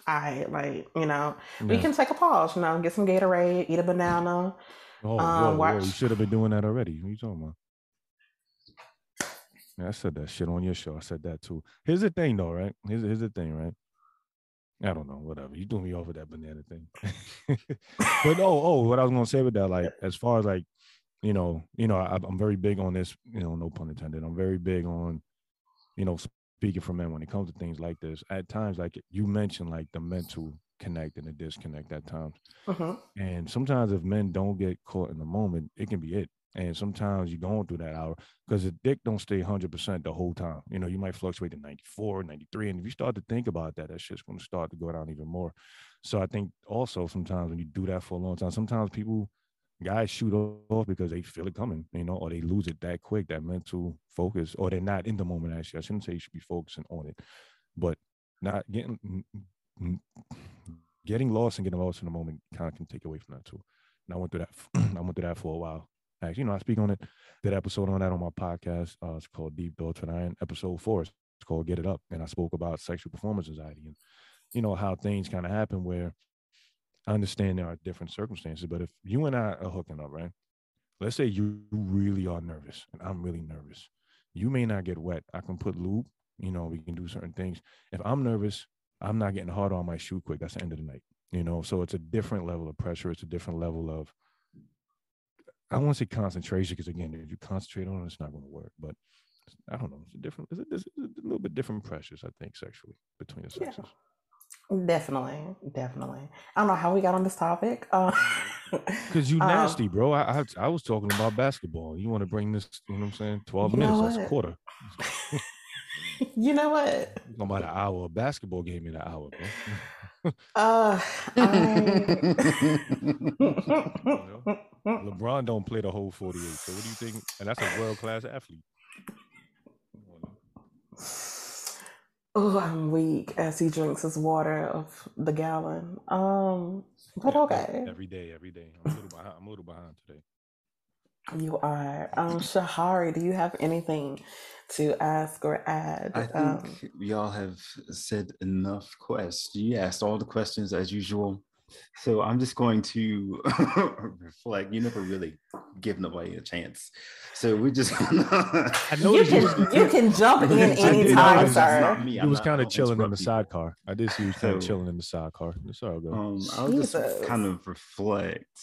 we can take a pause, get some Gatorade, eat a banana. You should have been doing that already. What are you talking about? Yeah, I said that shit on your show. I said that too. Here's the thing, though, right? Here's the thing, right? I don't know, whatever. You threw me off with that banana thing. But what I was gonna say with that, like, as far as like, I'm very big on this. No pun intended. I'm very big on, speaking for men when it comes to things like this. At times, like you mentioned, like the mental connect and the disconnect at times. Mhm. And sometimes if men don't get caught in the moment, it can be it. And sometimes you're going through that hour because the dick don't stay 100% the whole time. You might fluctuate to 94, 93. And if you start to think about that, that shit's going to start to go down even more. So I think also sometimes when you do that for a long time, sometimes guys shoot off because they feel it coming, or they lose it that quick, that mental focus, or they're not in the moment. Actually, I shouldn't say you should be focusing on it, but not getting lost and getting lost in the moment kind of can take away from that too. And I went through that. I went through that for a while. Actually, I speak on it. Did episode on that on my podcast. It's called Deep Thoughts with Iron. Episode 4. It's called Get It Up, and I spoke about sexual performance anxiety and how things kind of happen where I understand there are different circumstances, but if you and I are hooking up, right? Let's say you really are nervous and I'm really nervous. You may not get wet. I can put lube, we can do certain things. If I'm nervous, I'm not getting hard on my shoe quick. That's the end of the night, So it's a different level of pressure. It's a different level of, I won't say concentration, because again, if you concentrate on it, it's not going to work. But I don't know. It's a little bit different pressures, I think, sexually between the sexes. Yeah. Definitely. I don't know how we got on this topic. Because you nasty, bro. I was talking about basketball. You want to bring this, you know what I'm saying? 12 minutes, that's a quarter. You know what? It's about an hour. A basketball game in an hour, bro. LeBron don't play the whole 48. So what do you think? And that's a world-class athlete. Oh, I'm weak as he drinks his water of the gallon. But okay. Every day. I'm a little behind today. You are. Shahari, do you have anything to ask or add? I think we all have said enough questions. You asked all the questions as usual. So I'm just going to reflect. You never really give nobody a chance. So we're just you can jump in anytime, sir. He was kind of chilling in the sidecar. I did see he was kind of chilling in the sidecar. It's all good. I'll just kind of reflect.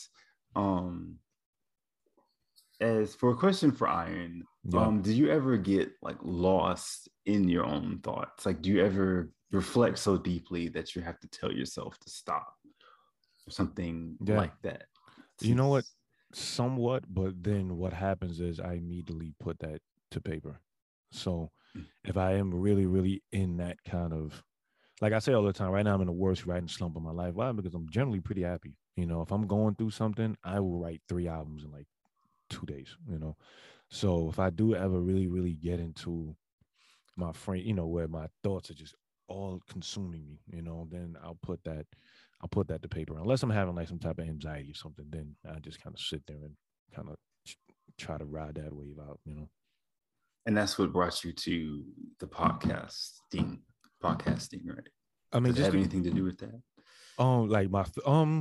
As for a question for Iron, do you ever get like lost in your own thoughts? Like, do you ever reflect so deeply that you have to tell yourself to stop? Something like that. You know what? Somewhat, but then what happens is I immediately put that to paper. So if I am really, really in that kind of, like I say all the time, right now I'm in the worst writing slump of my life. Why? Because I'm generally pretty happy. If I'm going through something, I will write 3 albums in like 2 days, So if I do ever really, really get into my frame, where my thoughts are just all consuming me, then I'll put that to paper. Unless I'm having like some type of anxiety or something, then I just kind of sit there and kind of try to ride that wave out, And that's what brought you to the podcasting, right? I mean, does it have anything to do with that? Like my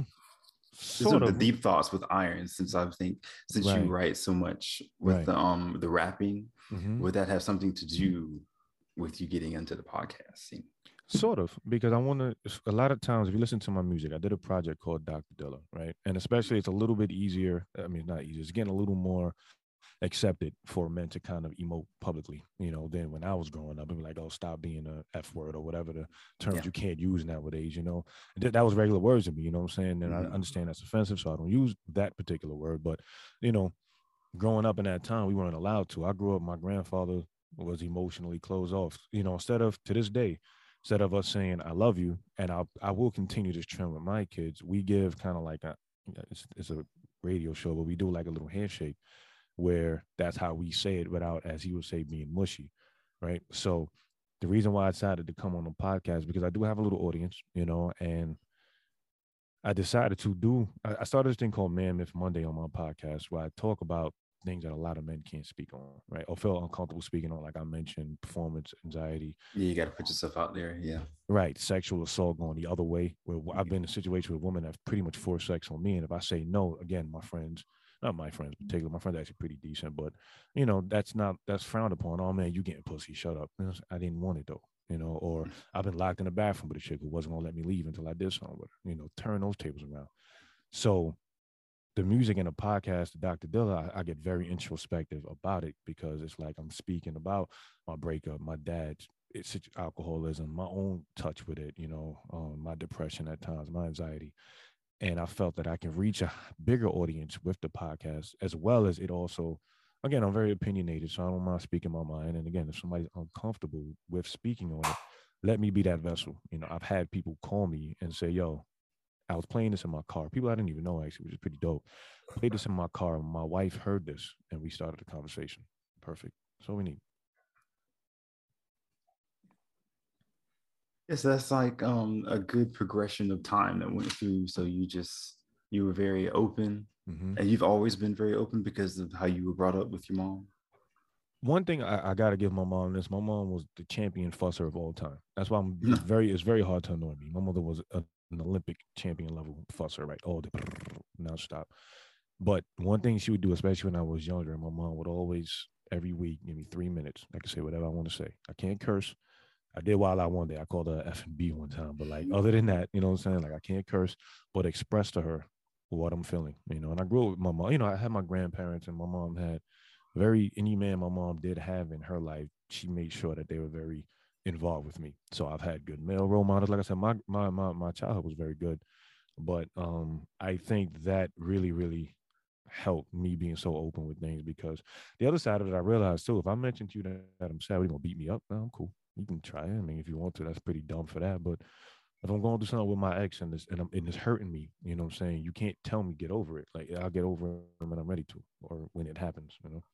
sort of the deep thoughts with Iron, since you write so much with the rapping, would that have something to do with you getting into the podcasting? Sort of, because I want to, a lot of times, if you listen to my music, I did a project called Dr. Dilla, right? And especially it's a little bit easier. I mean, not easier. It's getting a little more accepted for men to kind of emote publicly, than when I was growing up and be like, oh, stop being a F word or whatever the terms you can't use nowadays, That was regular words to me, you know what I'm saying? And I understand that's offensive, so I don't use that particular word. But, growing up in that time, we weren't allowed to. I grew up, my grandfather was emotionally closed off, instead of, to this day, instead of us saying, I love you, and I will continue this trend with my kids, we give kind of like it's a radio show, but we do like a little handshake where that's how we say it without, as he would say, being mushy, right? So the reason why I decided to come on the podcast, because I do have a little audience, and I decided I started this thing called Man Myth Monday on my podcast where I talk about things that a lot of men can't speak on, right? Or feel uncomfortable speaking on, like I mentioned, performance anxiety. Yeah, you got to put yourself out there, yeah. Right, sexual assault going the other way, where I've been in a situation with women that have pretty much forced sex on me, and if I say no, again, my friends, not my friends in particular. My friends are actually pretty decent, but that's frowned upon. Oh man, you getting pussy? Shut up. I didn't want it though. Or I've been locked in the bathroom with a chick who wasn't gonna let me leave until I did something with her. Turn those tables around. So the music and the podcast, Dr. Dilla, I get very introspective about it because it's like I'm speaking about my breakup, my dad's alcoholism, my own touch with it, my depression at times, my anxiety. And I felt that I can reach a bigger audience with the podcast, as well as it also, again, I'm very opinionated, so I don't mind speaking my mind. And again, if somebody's uncomfortable with speaking on it, let me be that vessel. I've had people call me and say, yo, I was playing this in my car. People I didn't even know, actually, which is pretty dope. Played this in my car. My wife heard this, and we started a conversation. Perfect. That's all we need. Yes, that's like a good progression of time that went through. So you were very open, and you've always been very open because of how you were brought up with your mom. One thing I got to give my mom this. My mom was the champion fusser of all time. That's why it's very hard to annoy me. My mother was an Olympic champion level fusser, right? Oh, now stop. But one thing she would do, especially when I was younger, my mom would always every week give me 3 minutes. I could say whatever I want to say. I can't curse. I did while I one day. I called her F and B one time, but like other than that, you know what I'm saying? Like I can't curse, but express to her what I'm feeling, And I grew up with my mom. I had my grandparents, and my mom had any man my mom did have in her life. She made sure that they were very involved with me. So I've had good male role models. Like I said, my childhood was very good, but I think that really, really helped me being so open with things, because the other side of it, I realized too, if I mentioned to you that I'm sad, you're gonna beat me up. No, I'm cool. You can try it. I mean, if you want to, that's pretty dumb for that. But if I'm going through something with my ex and it's hurting me, you know what I'm saying? You can't tell me get over it. Like I'll get over it when I'm ready to, or when it happens,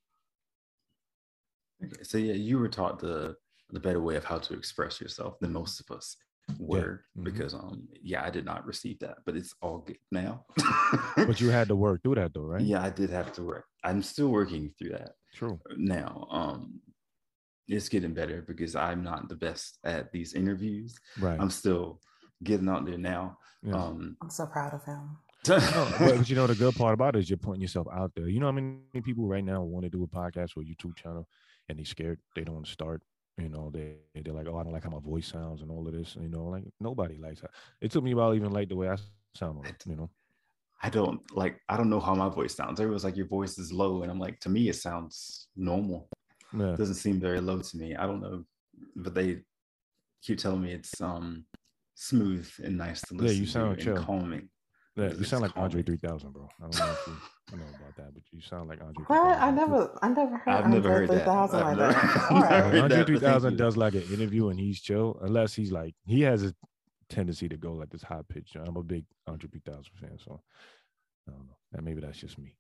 Okay, so yeah, you were taught the better way of how to express yourself than most of us were, because I did not receive that, but it's all good now. But you had to work through that though, right? Yeah, I did have to work. I'm still working through that. True. Now, it's getting better because I'm not the best at these interviews. Right. I'm still getting out there now. Yeah. I'm so proud of him. but the good part about it is you're putting yourself out there. How many people right now want to do a podcast or a YouTube channel and they're scared, they don't want to start. They're like, oh, I don't like how my voice sounds and all of this. Like nobody likes that. It took me a while even like the way I sound. I don't know how my voice sounds. Everyone's like, your voice is low, and I'm like, to me it sounds normal. Yeah. It doesn't seem very low to me. I don't know, but they keep telling me it's smooth and nice to listen you sound to chill. and calming. Yeah, you sound like Andre 3000, bro. I don't know if you know about that, but you sound like Andre 3000. What? I never heard Andre 3000 like that. All right. Andre 3000 does like an interview and he's chill, unless he's like, he has a tendency to go like this high pitch. I'm a big Andre 3000 fan, so I don't know. Maybe that's just me.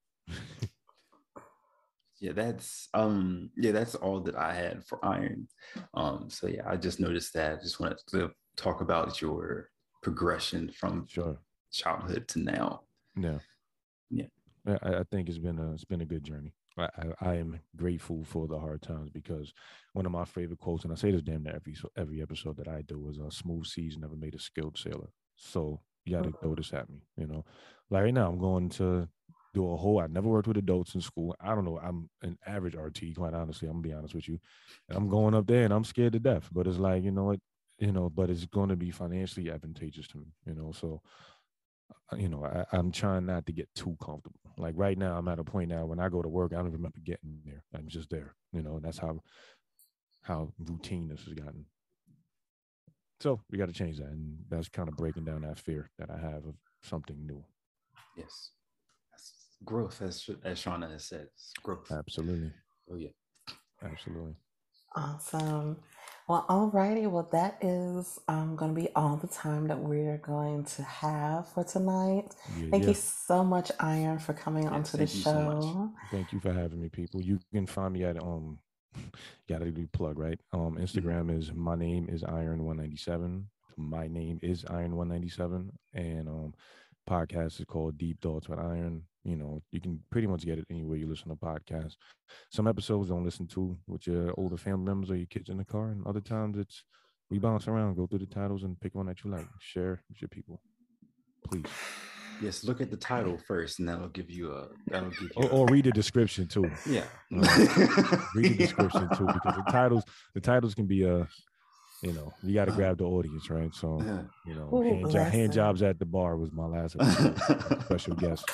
Yeah, that's all that I had for Iron. So yeah, I just noticed that. I just wanted to talk about your progression from childhood to now. Yeah. I think it's been a good journey. I am grateful for the hard times, because one of my favorite quotes, and I say this damn near every episode that I do, is smooth seas never made a skilled sailor. So you got to throw this at me, Like right now, I'm going to do I never worked with adults in school. I don't know. I'm an average RT, quite honestly. I'm gonna be honest with you. And I'm going up there and I'm scared to death. But it's like, but it's going to be financially advantageous to me, So, I'm trying not to get too comfortable. Like right now, I'm at a point now when I go to work, I don't remember getting there. I'm just there, and that's how routine this has gotten. So we got to change that. And that's kind of breaking down that fear that I have of something new. Yes. Growth, as Shauna has said, growth. Absolutely. Oh yeah, absolutely. Awesome. Well, alrighty. Well, that is going to be all the time that we're going to have for tonight. Thank you so much, Iron, for coming onto the show. So thank you for having me, people. You can find me at gotta do plug, right? Instagram is my name is Iron197. My name is Iron197, and podcast is called Deep Thoughts with Iron. You can pretty much get it anywhere you listen to podcasts. Some episodes don't listen to with your older family members or your kids in the car, and other times we bounce around, go through the titles, and pick one that you like. Share with your people, please. Yes, look at the title first, and that'll give you a or read the description too. Yeah. Read the description too, because the titles can be you got to grab the audience, right? So hand jobs at the bar was my last episode. Special guest.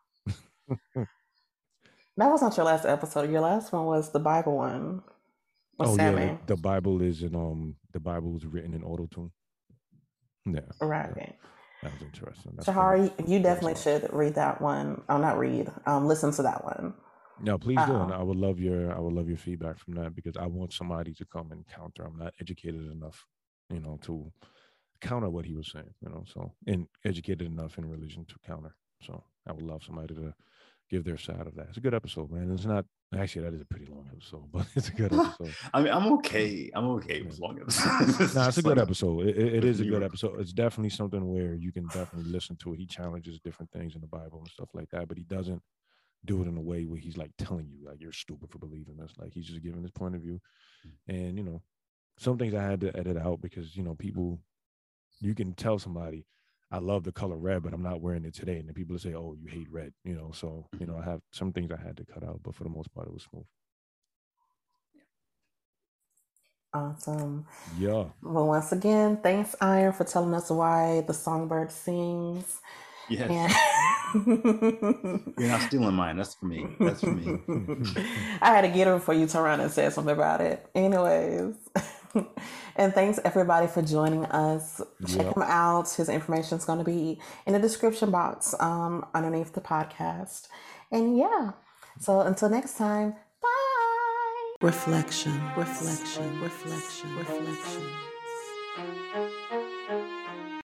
That was not your last episode. Your last one was the Bible one. Yeah, the Bible is the Bible was written in auto-tune. Yeah. Right. Yeah. That was interesting. Shahari, you definitely should read that one. Oh, not read. Listen to that one. No, please do. And I would love your feedback from that, because I want somebody to come and counter. I'm not educated enough, to counter what he was saying, and educated enough in religion to counter. So I would love somebody to give their side of that. It's a good episode, man. It's not actually, that is a pretty long episode, but it's a good episode. I mean, I'm okay with long episodes. No, it's a good episode. It is a good episode. It's definitely something where you can definitely listen to it. He challenges different things in the Bible and stuff like that, but he doesn't do it in a way where he's like telling you like you're stupid for believing this. Like, he's just giving his point of view. And some things I had to edit out because people, you can tell somebody, I love the color red, but I'm not wearing it today. And then people say, oh, you hate red, so, I have some things I had to cut out, but for the most part, it was smooth. Awesome. Yeah. Well, once again, thanks, Iron, for telling us why the songbird sings. Yes. You're not stealing mine. That's for me. I had to get her before you turn around and say something about it. Anyways. And thanks everybody for joining us. Check him out. His information is going to be in the description box underneath the podcast. And yeah, so until next time, bye. Reflection.